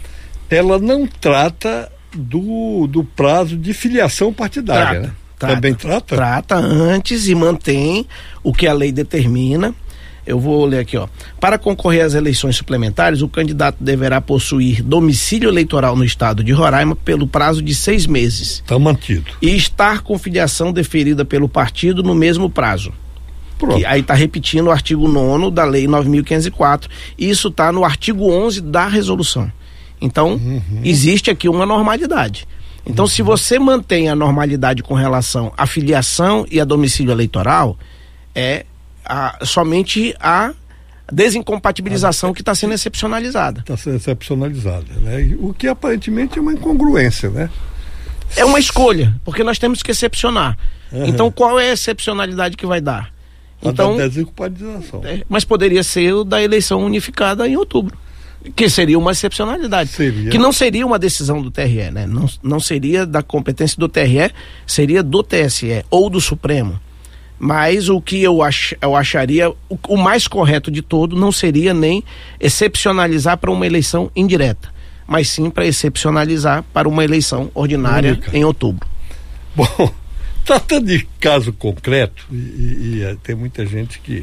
ela não trata do, do prazo de filiação partidária, Trata. né? Trata, Também trata? Trata antes e mantém o que a lei determina. Eu vou ler aqui, ó. Para concorrer às eleições suplementares, o candidato deverá possuir domicílio eleitoral no estado de Roraima pelo prazo de seis meses. Está mantido. E estar com filiação deferida pelo partido no mesmo prazo. Pronto. Que aí está repetindo o artigo nono da lei nove mil quinhentos e quatro. E isso está no artigo onze da resolução. Então, uhum. existe aqui uma normalidade. Então, uhum. se você mantém a normalidade com relação à filiação e a domicílio eleitoral, é a, somente a desincompatibilização que está sendo excepcionalizada. Está sendo excepcionalizada, né? O que aparentemente é uma incongruência, né? É uma escolha, porque nós temos que excepcionar. Uhum. Então, qual é a excepcionalidade que vai dar? A então, da desincompatibilização. É, mas poderia ser o da eleição unificada em outubro. Que seria uma excepcionalidade. Seria. Que não seria uma decisão do T R E, né? Não, não seria da competência do T R E, seria do T S E ou do Supremo. Mas o que eu, ach, eu acharia, o, o mais correto de todo não seria nem excepcionalizar para uma eleição indireta, mas sim para excepcionalizar para uma eleição ordinária Única. Em outubro. Bom, tratando de caso concreto, e, e, e tem muita gente que,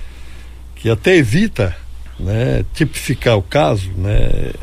que até evita, né, tipificar o caso, né?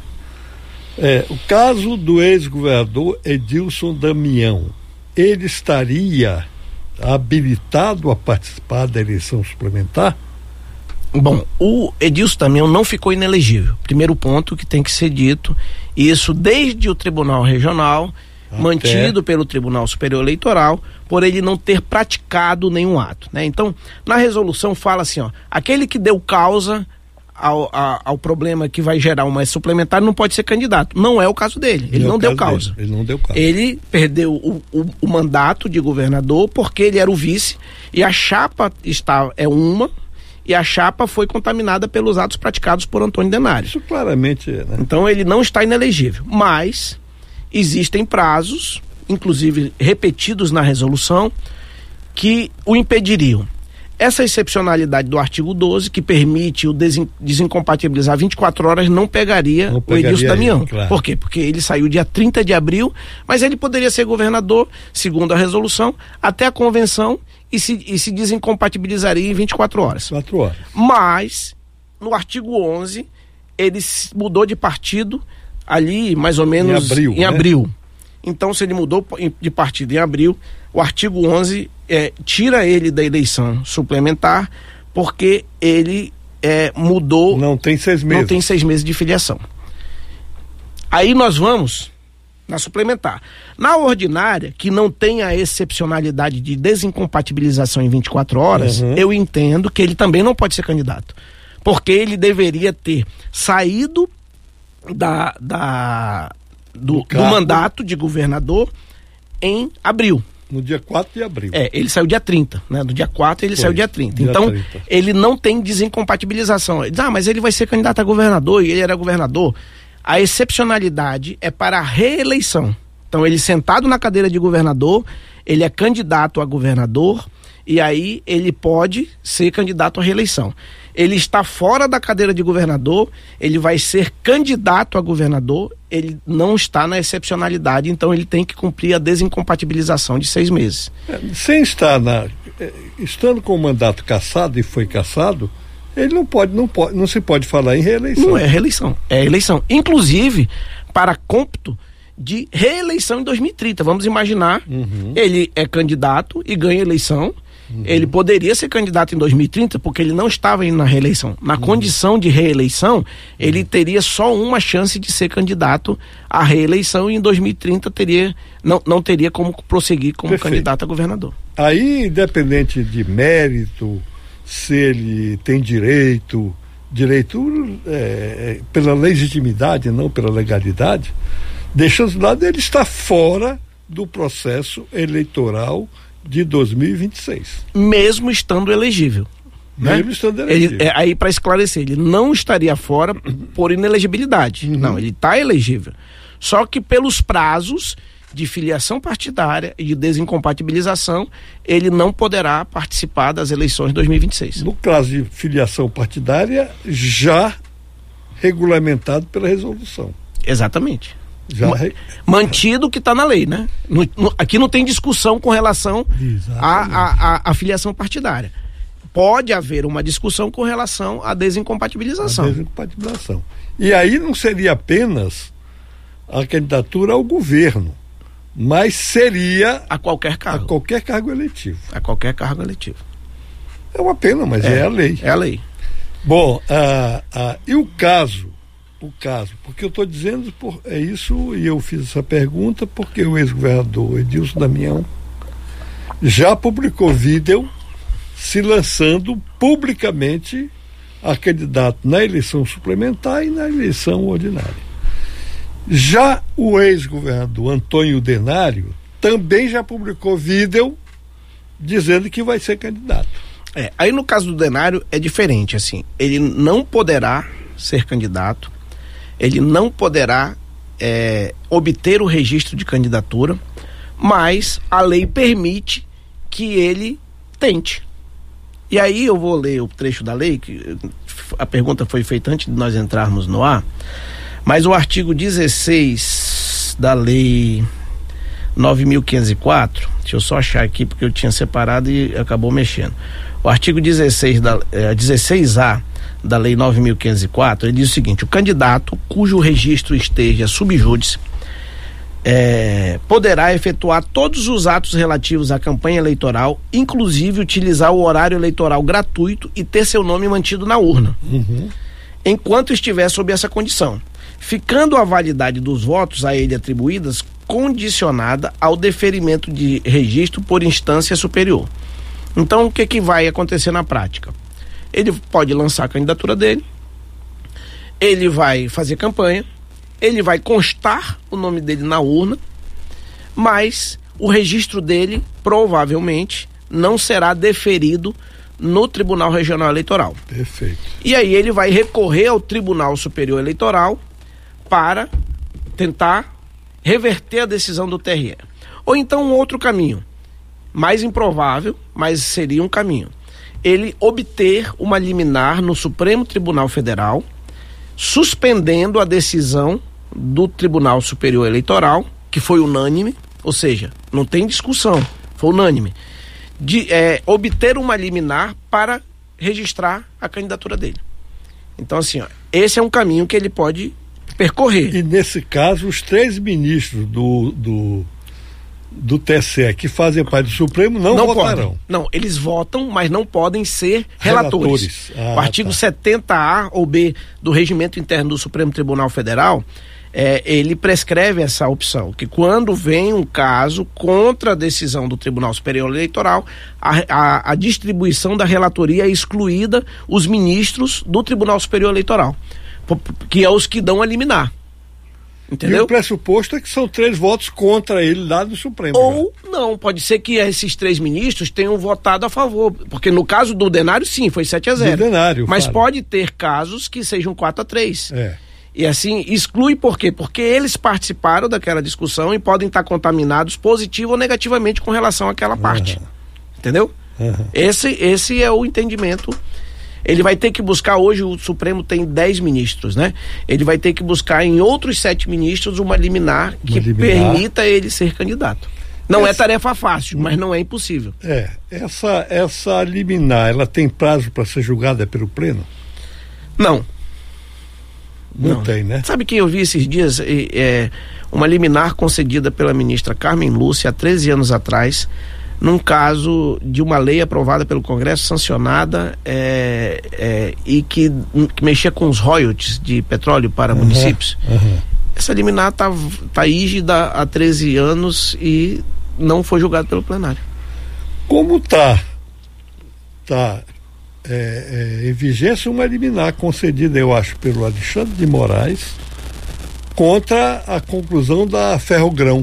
É, o caso do ex-governador Edilson Damião, ele estaria habilitado a participar da eleição suplementar? Bom, o Edilson Damião não ficou inelegível. Primeiro ponto que tem que ser dito, isso desde o Tribunal Regional, até mantido pelo Tribunal Superior Eleitoral, por ele não ter praticado nenhum ato, né? Então, na resolução fala assim, ó, aquele que deu causa Ao, a, ao problema que vai gerar uma suplementar não pode ser candidato. Não é o caso dele. Ele, não, não deu causa. Ele não deu causa. Ele perdeu o, o, o mandato de governador porque ele era o vice e a chapa está, é uma e a chapa foi contaminada pelos atos praticados por Antônio Denário. Isso claramente é, né? Então ele não está inelegível. Mas existem prazos, inclusive repetidos na resolução, que o impediriam. Essa excepcionalidade do artigo doze, que permite o desin, desincompatibilizar vinte e quatro horas, não pegaria, não pegaria o Edilson Damião. Claro. Por quê? Porque ele saiu dia trinta de abril, mas ele poderia ser governador, segundo a resolução, até a convenção e se, e se desincompatibilizaria em vinte e quatro horas. quatro horas. Mas, no artigo onze, ele mudou de partido ali, mais ou menos, em abril. Em né? abril. Então, se ele mudou de partido em abril, o artigo onze é, tira ele da eleição suplementar, porque ele é, mudou. Não tem seis meses. Não tem seis meses de filiação. Aí nós vamos na suplementar. Na ordinária, que não tem a excepcionalidade de desincompatibilização em vinte e quatro horas, uhum. eu entendo que ele também não pode ser candidato. Porque ele deveria ter saído da, da, do, do mandato de governador em abril. No dia quatro de abril. É, ele saiu dia trinta, né? No dia quatro ele Foi, saiu dia trinta. Dia então, trinta. Ele não tem desincompatibilização. Ele diz, ah, mas ele vai ser candidato a governador e ele era governador. A excepcionalidade é para a reeleição. Então, ele sentado na cadeira de governador, ele é candidato a governador e aí ele pode ser candidato à reeleição. Ele está fora da cadeira de governador, ele vai ser candidato a governador, ele não está na excepcionalidade, então ele tem que cumprir a desincompatibilização de seis meses. É, sem estar na... Estando com o mandato cassado e foi cassado, ele não pode, não pode, não se pode falar em reeleição. Não é reeleição, é eleição. Inclusive, para cômputo de reeleição em dois mil e trinta. Vamos imaginar, uhum. ele é candidato e ganha eleição, Uhum. Ele poderia ser candidato em dois mil e trinta porque ele não estava indo na reeleição. Na uhum. condição de reeleição, ele uhum. teria só uma chance de ser candidato à reeleição e em dois mil e trinta teria, não, não teria como prosseguir como Perfeito. candidato a governador. Aí, independente de mérito, se ele tem direito, direito é, pela legitimidade, não pela legalidade, deixando de lado, ele está fora do processo eleitoral de dois mil e vinte e seis. Mesmo estando elegível. Mesmo né? estando elegível. Ele, é, aí, para esclarecer, ele não estaria fora por inelegibilidade. Uhum. Não, ele está elegível. Só que pelos prazos de filiação partidária e de desincompatibilização, ele não poderá participar das eleições de dois mil e vinte e seis. No caso de filiação partidária, já regulamentado pela resolução. Exatamente. Já re... Mantido o que está na lei, né? No, no, aqui não tem discussão com relação à filiação partidária. Pode haver uma discussão com relação à desincompatibilização. A desincompatibilização. E aí não seria apenas a candidatura ao governo, mas seria a qualquer cargo. A qualquer cargo eletivo. A qualquer cargo eletivo. É uma pena, mas é, é a lei. É a lei. Bom, ah, ah, e o caso? O caso, porque eu estou dizendo por, é isso, e eu fiz essa pergunta porque o ex-governador Edilson Damião já publicou vídeo se lançando publicamente a candidato na eleição suplementar e na eleição ordinária. Já o ex-governador Antônio Denário também já publicou vídeo dizendo que vai ser candidato. É, aí no caso do Denário é diferente, assim, ele não poderá ser candidato, ele não poderá é, obter o registro de candidatura, mas a lei permite que ele tente. E aí eu vou ler o trecho da lei, que a pergunta foi feita antes de nós entrarmos no ar, mas o artigo dezesseis da lei nove mil quinhentos e quatro, deixa eu só achar aqui porque eu tinha separado e acabou mexendo. O artigo dezesseis da, eh, dezesseis A da lei nove mil quinhentos e quatro, ele diz o seguinte: o candidato cujo registro esteja sub júdice é, poderá efetuar todos os atos relativos à campanha eleitoral, inclusive utilizar o horário eleitoral gratuito e ter seu nome mantido na urna, uhum. enquanto estiver sob essa condição, ficando a validade dos votos a ele atribuídas condicionada ao deferimento de registro por instância superior. Então, o que que vai acontecer na prática? Ele pode lançar a candidatura dele, ele vai fazer campanha, ele vai constar o nome dele na urna, mas o registro dele provavelmente não será deferido no Tribunal Regional Eleitoral. Perfeito. E aí ele vai recorrer ao Tribunal Superior Eleitoral para tentar reverter a decisão do T R E. Ou então um outro caminho, mais improvável, mas seria um caminho. Ele obter uma liminar no Supremo Tribunal Federal, suspendendo a decisão do Tribunal Superior Eleitoral, que foi unânime, ou seja, não tem discussão, foi unânime, de é, obter uma liminar para registrar a candidatura dele. Então, assim, ó, esse é um caminho que ele pode percorrer. E nesse caso, os três ministros do, do, do T S E que fazem parte do Supremo não, não votarão. Podem. Não, eles votam, mas não podem ser relatores. relatores. Ah, o artigo tá. setenta A ou B do Regimento Interno do Supremo Tribunal Federal, é, ele prescreve essa opção, que quando vem um caso contra a decisão do Tribunal Superior Eleitoral, a, a, a distribuição da relatoria é excluída os ministros do Tribunal Superior Eleitoral, que é os que dão a liminar. Entendeu? E o pressuposto é que são três votos contra ele lá do Supremo. Ou já. Não, pode ser que esses três ministros tenham votado a favor, porque no caso do Denário, sim, foi sete a zero. Do Denário, mas fala. Pode ter casos que sejam quatro a três. É. E assim, exclui por quê? Porque eles participaram daquela discussão e podem estar contaminados positivo ou negativamente com relação àquela parte. Uhum. Entendeu? Uhum. Esse, esse é o entendimento. Ele vai ter que buscar, hoje o Supremo tem dez ministros, né? Ele vai ter que buscar em outros sete ministros uma liminar que uma liminar. permita ele ser candidato. Não essa... é tarefa fácil, mas não é impossível. É, essa, essa liminar, ela tem prazo para ser julgada pelo Pleno? Não. Não, não tem, né? Sabe quem eu vi esses dias? É, uma liminar concedida pela ministra Carmen Lúcia há treze anos atrás, num caso de uma lei aprovada pelo Congresso, sancionada, é, é, e que, que mexia com os royalties de petróleo para uhum, municípios. Uhum. Essa liminar está tá rígida há treze anos e não foi julgado pelo plenário. Como está tá, é, é, em vigência uma liminar concedida, eu acho, pelo Alexandre de Moraes contra a conclusão da Ferrogrão,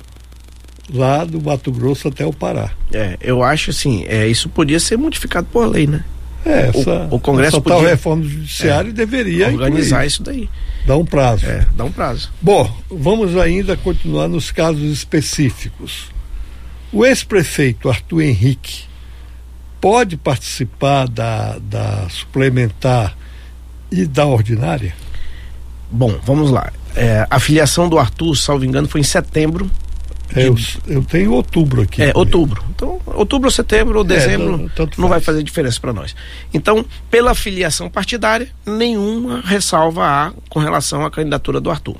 lá do Mato Grosso até o Pará. É, eu acho assim, é, isso podia ser modificado por lei, né? É, essa, o, o Congresso essa podia, tal reforma do judiciário é, deveria organizar isso daí. Dá um prazo. É, dá um prazo. Bom, vamos ainda continuar nos casos específicos. O ex-prefeito Arthur Henrique pode participar da, da suplementar e da ordinária? Bom, vamos lá. É, a filiação do Arthur, salvo engano, foi em setembro. É, eu, eu tenho outubro aqui. É, também. outubro. Então, outubro ou setembro ou dezembro, é, não, não vai fazer diferença para nós. Então, pela filiação partidária, nenhuma ressalva há com relação à candidatura do Arthur.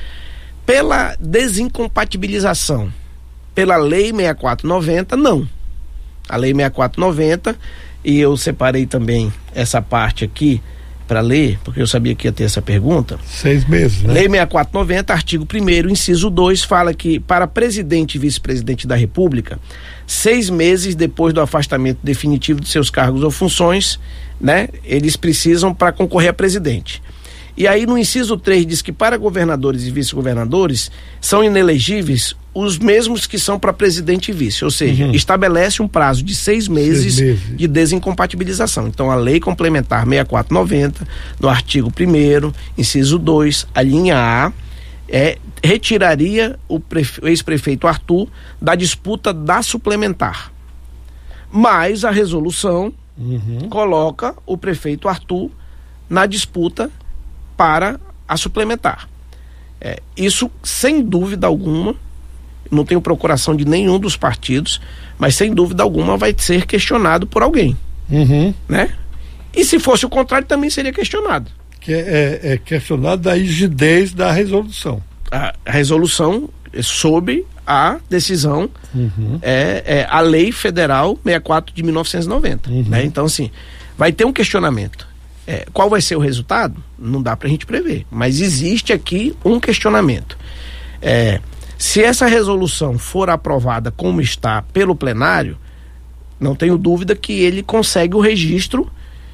Pela desincompatibilização, pela lei sessenta e quatro noventa, não. A lei sessenta e quatro noventa, e eu separei também essa parte aqui para ler, porque eu sabia que ia ter essa pergunta. Seis meses, né? Lei sessenta e quatro noventa, artigo primeiro, inciso dois, fala que para presidente e vice-presidente da República, seis meses depois do afastamento definitivo de seus cargos ou funções, né, eles precisam para concorrer a presidente. E aí no inciso três diz que para governadores e vice-governadores são inelegíveis os mesmos que são para presidente e vice, ou seja, uhum. estabelece um prazo de seis meses, seis meses de desincompatibilização. Então a lei complementar sessenta e quatro noventa, no artigo primeiro, inciso dois, a linha A, é, retiraria o, prefe... o ex-prefeito Arthur da disputa da suplementar. Mas a resolução uhum. coloca o prefeito Arthur na disputa para a suplementar. É, isso, sem dúvida alguma, não tenho procuração de nenhum dos partidos, mas sem dúvida alguma vai ser questionado por alguém. Uhum. Né? E se fosse o contrário, também seria questionado. Que é, é questionado da rigidez da resolução. A, a resolução é sob a decisão, uhum. é, é a lei federal sessenta e quatro de mil novecentos e noventa. Uhum. Né? Então, assim, vai ter um questionamento. É, qual vai ser o resultado? Não dá pra gente prever, mas existe aqui um questionamento. É, se essa resolução for aprovada como está pelo plenário, não tenho dúvida que ele consegue o registro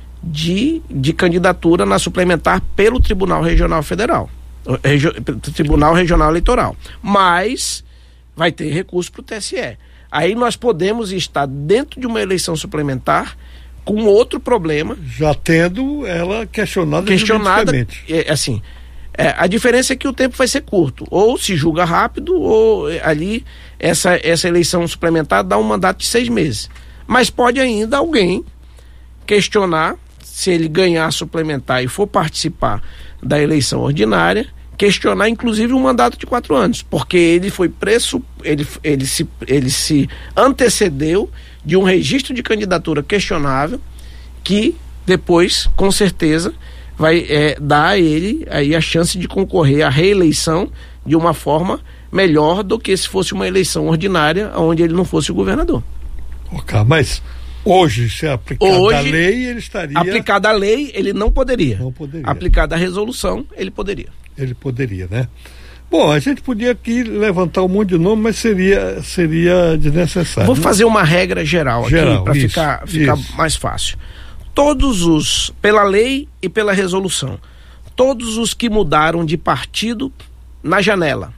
de, de candidatura na suplementar pelo Tribunal Regional Federal, Regi- Tribunal Regional Eleitoral, mas vai ter recurso para o T S E. Aí nós podemos estar dentro de uma eleição suplementar com outro problema. Já tendo ela questionada questionada é, assim, é, a diferença é que o tempo vai ser curto, ou se julga rápido, ou é, ali essa, essa eleição suplementar dá um mandato de seis meses, mas pode ainda alguém questionar, se ele ganhar suplementar e for participar da eleição ordinária, questionar inclusive um mandato de quatro anos, porque ele foi preço, ele, ele, se, ele se antecedeu de um registro de candidatura questionável, que depois, com certeza, vai é, dar a ele aí a chance de concorrer à reeleição de uma forma melhor do que se fosse uma eleição ordinária onde ele não fosse o governador. Ok, mas hoje, se aplicada hoje, a lei, ele estaria... Aplicada a lei, ele não poderia. Não poderia. Aplicada a resolução, ele poderia. Ele poderia, né? Bom, a gente podia aqui levantar um monte de nome, mas seria, seria desnecessário. Vou né? fazer uma regra geral, geral aqui, para ficar, ficar mais fácil. Todos os, pela lei e pela resolução, todos os que mudaram de partido na janela,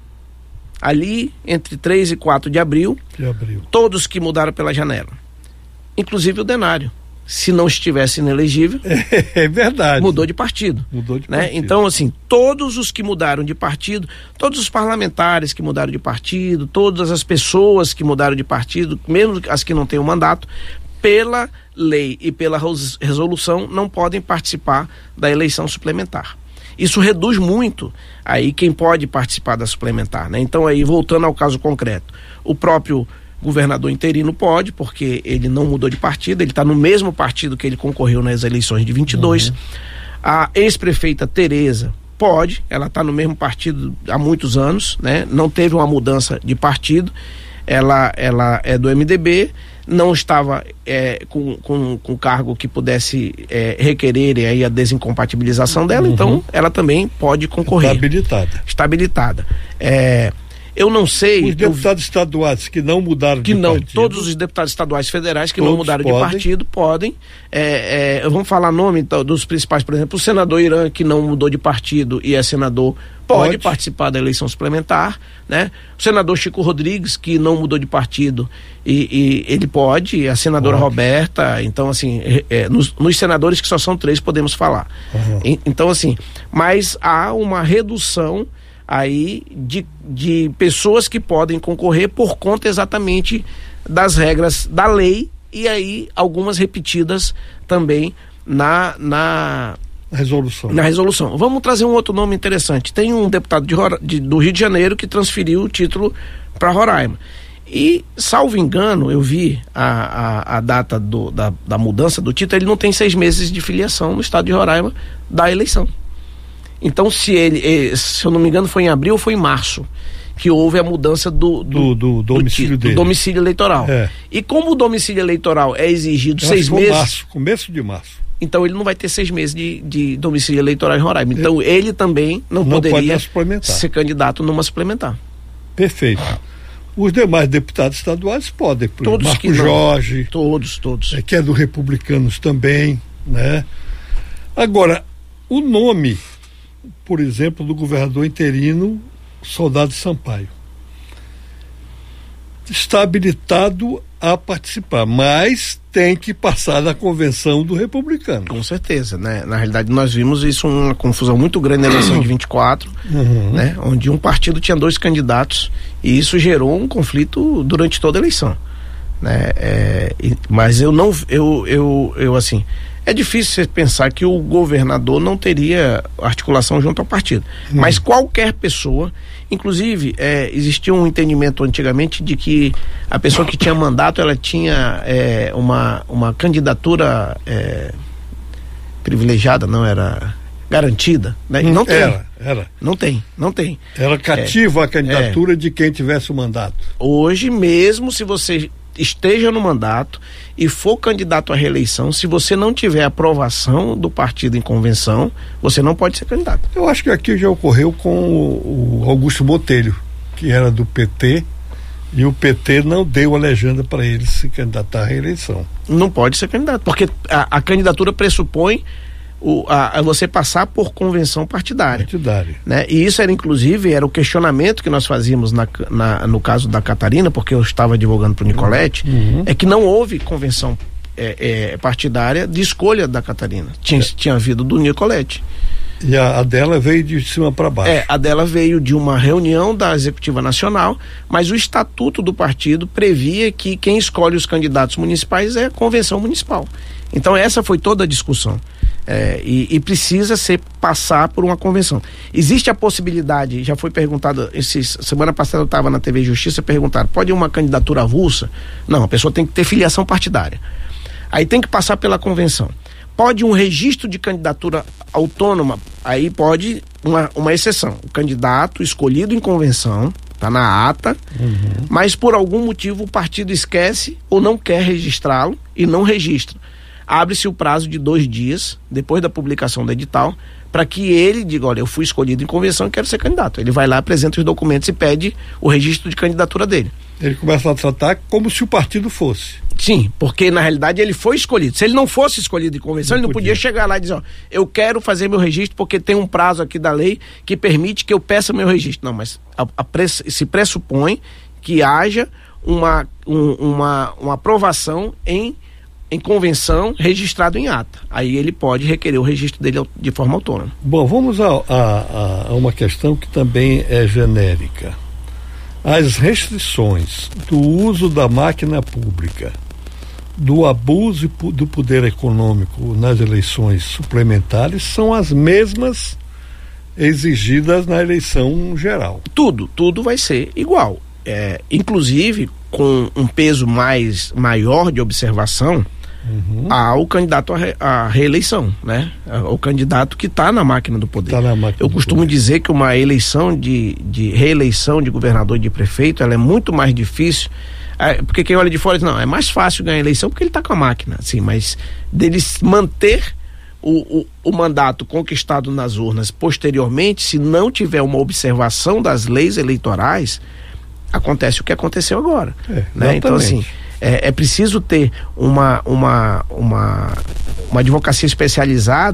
ali entre três e quatro de abril, de abril, todos que mudaram pela janela, inclusive o Denário, se não estivesse inelegível, é, é verdade, mudou de partido. Mudou de né? partido. Então, assim, todos os que mudaram de partido, todos os parlamentares que mudaram de partido, todas as pessoas que mudaram de partido, mesmo as que não têm o mandato, pela lei e pela resolução, não podem participar da eleição suplementar. Isso reduz muito aí quem pode participar da suplementar, né? Então, aí, voltando ao caso concreto, o próprio governador interino pode, porque ele não mudou de partido, ele está no mesmo partido que ele concorreu nas eleições de vinte e dois. Uhum. A ex-prefeita Tereza pode, ela está no mesmo partido há muitos anos, né? Não teve uma mudança de partido. ela, ela é do M D B, não estava é, com, com, com cargo que pudesse é, requerer aí a desincompatibilização dela, uhum. Então ela também pode concorrer. Está habilitada. Está habilitada. É, eu não sei... Os deputados eu, estaduais que não mudaram que de não, partido... Todos os deputados estaduais federais que todos não mudaram podem. de partido podem. É, é, vamos falar nome então, dos principais, por exemplo, o senador Irã, que não mudou de partido e é senador, pode, pode participar da eleição suplementar, né? O senador Chico Rodrigues, que não mudou de partido e, e ele pode, a senadora pode. Roberta, então assim, é, é, nos, nos senadores que só são três podemos falar. Uhum. E, então assim, mas há uma redução aí de, de pessoas que podem concorrer por conta exatamente das regras da lei e aí algumas repetidas também na, na resolução. Na resolução. Vamos trazer um outro nome interessante. Tem um deputado de, de, do Rio de Janeiro que transferiu o título para Roraima. E, salvo engano, eu vi a, a, a data do, da, da mudança do título, ele não tem seis meses de filiação no estado de Roraima da eleição. Então, se ele, se eu não me engano, foi em abril ou foi em março que houve a mudança do, do, do, do, domicílio, do, do domicílio eleitoral. É. E como o domicílio eleitoral é exigido eu seis meses... Março, começo de março. Então ele não vai ter seis meses de, de domicílio eleitoral em Roraima. Então ele, ele também não, não poderia ser candidato numa suplementar. Perfeito. Os demais deputados estaduais podem. Por todos Marco que Jorge. Todos, todos. É, que é do Republicanos também, né? Agora, o nome... por exemplo, do governador interino Soldado Sampaio. Está habilitado a participar, mas tem que passar na convenção do Republicano. Com certeza, né? Na realidade, nós vimos isso, uma confusão muito grande na eleição de vinte e quatro, uhum. né? Onde um partido tinha dois candidatos e isso gerou um conflito durante toda a eleição, né? É, mas eu não, eu, eu, eu assim... É difícil você pensar que o governador não teria articulação junto ao partido. Hum. Mas qualquer pessoa, inclusive, é, existia um entendimento antigamente de que a pessoa que tinha mandato, ela tinha é, uma, uma candidatura é, privilegiada, não era garantida, né? E não tem. Era, era. Não tem, não tem. Era cativa é, a candidatura é. de quem tivesse o mandato. Hoje, mesmo se você esteja no mandato e for candidato à reeleição, se você não tiver aprovação do partido em convenção, você não pode ser candidato. Eu acho que aqui já ocorreu com o, o Augusto Botelho, que era do P T, e o P T não deu a legenda para ele se candidatar à reeleição. Não pode ser candidato, porque a, a candidatura pressupõe O, a, a você passar por convenção partidária. Partidária. Né? E isso era, inclusive, era o questionamento que nós fazíamos na, na, no caso da Catarina, porque eu estava advogando para o Nicolete, uhum. é que não houve convenção é, é, partidária de escolha da Catarina. Tinha, é. tinha havido do Nicolete. E a, a dela veio de cima para baixo. É, a dela veio de uma reunião da Executiva Nacional, mas o estatuto do partido previa que quem escolhe os candidatos municipais é a convenção municipal. Então essa foi toda a discussão. É, e, e precisa ser passar por uma convenção. Existe a possibilidade, já foi perguntado, esses, semana passada eu estava na T V Justiça, perguntaram, pode uma candidatura avulsa? Não, a pessoa tem que ter filiação partidária. Aí tem que passar pela convenção. Pode um registro de candidatura autônoma, aí pode uma, uma exceção. O candidato escolhido em convenção, está na ata, uhum. mas por algum motivo o partido esquece ou não quer registrá-lo e não registra. Abre-se o prazo de dois dias, depois da publicação do edital, para que ele diga, olha, eu fui escolhido em convenção e quero ser candidato. Ele vai lá, apresenta os documentos e pede o registro de candidatura dele. Ele começa a tratar como se o partido fosse. Sim, porque na realidade ele foi escolhido. Se ele não fosse escolhido em convenção, não ele não podia. podia chegar lá e dizer, ó, eu quero fazer meu registro porque tem um prazo aqui da lei que permite que eu peça meu registro. Não, mas a, a press, se pressupõe que haja uma, um, uma, uma aprovação em em convenção, registrado em ata. Aí ele pode requerer o registro dele de forma autônoma. Bom, vamos a, a, a uma questão que também é genérica. As restrições do uso da máquina pública, do abuso do poder econômico nas eleições suplementares são as mesmas exigidas na eleição geral. Tudo, tudo vai ser igual. É, inclusive, com um peso mais maior de observação, uhum. ao candidato à, re, à reeleição, né? O candidato que está na máquina do poder. Tá na máquina Eu costumo poder. dizer que uma eleição de, de reeleição de governador e de prefeito, ela é muito mais difícil. É, porque quem olha de fora diz, não, é mais fácil ganhar a eleição porque ele está com a máquina, assim, mas dele manter o, o, o mandato conquistado nas urnas posteriormente, se não tiver uma observação das leis eleitorais, acontece o que aconteceu agora. É, né? Então, assim, é, é preciso ter uma, uma, uma, uma advocacia especializada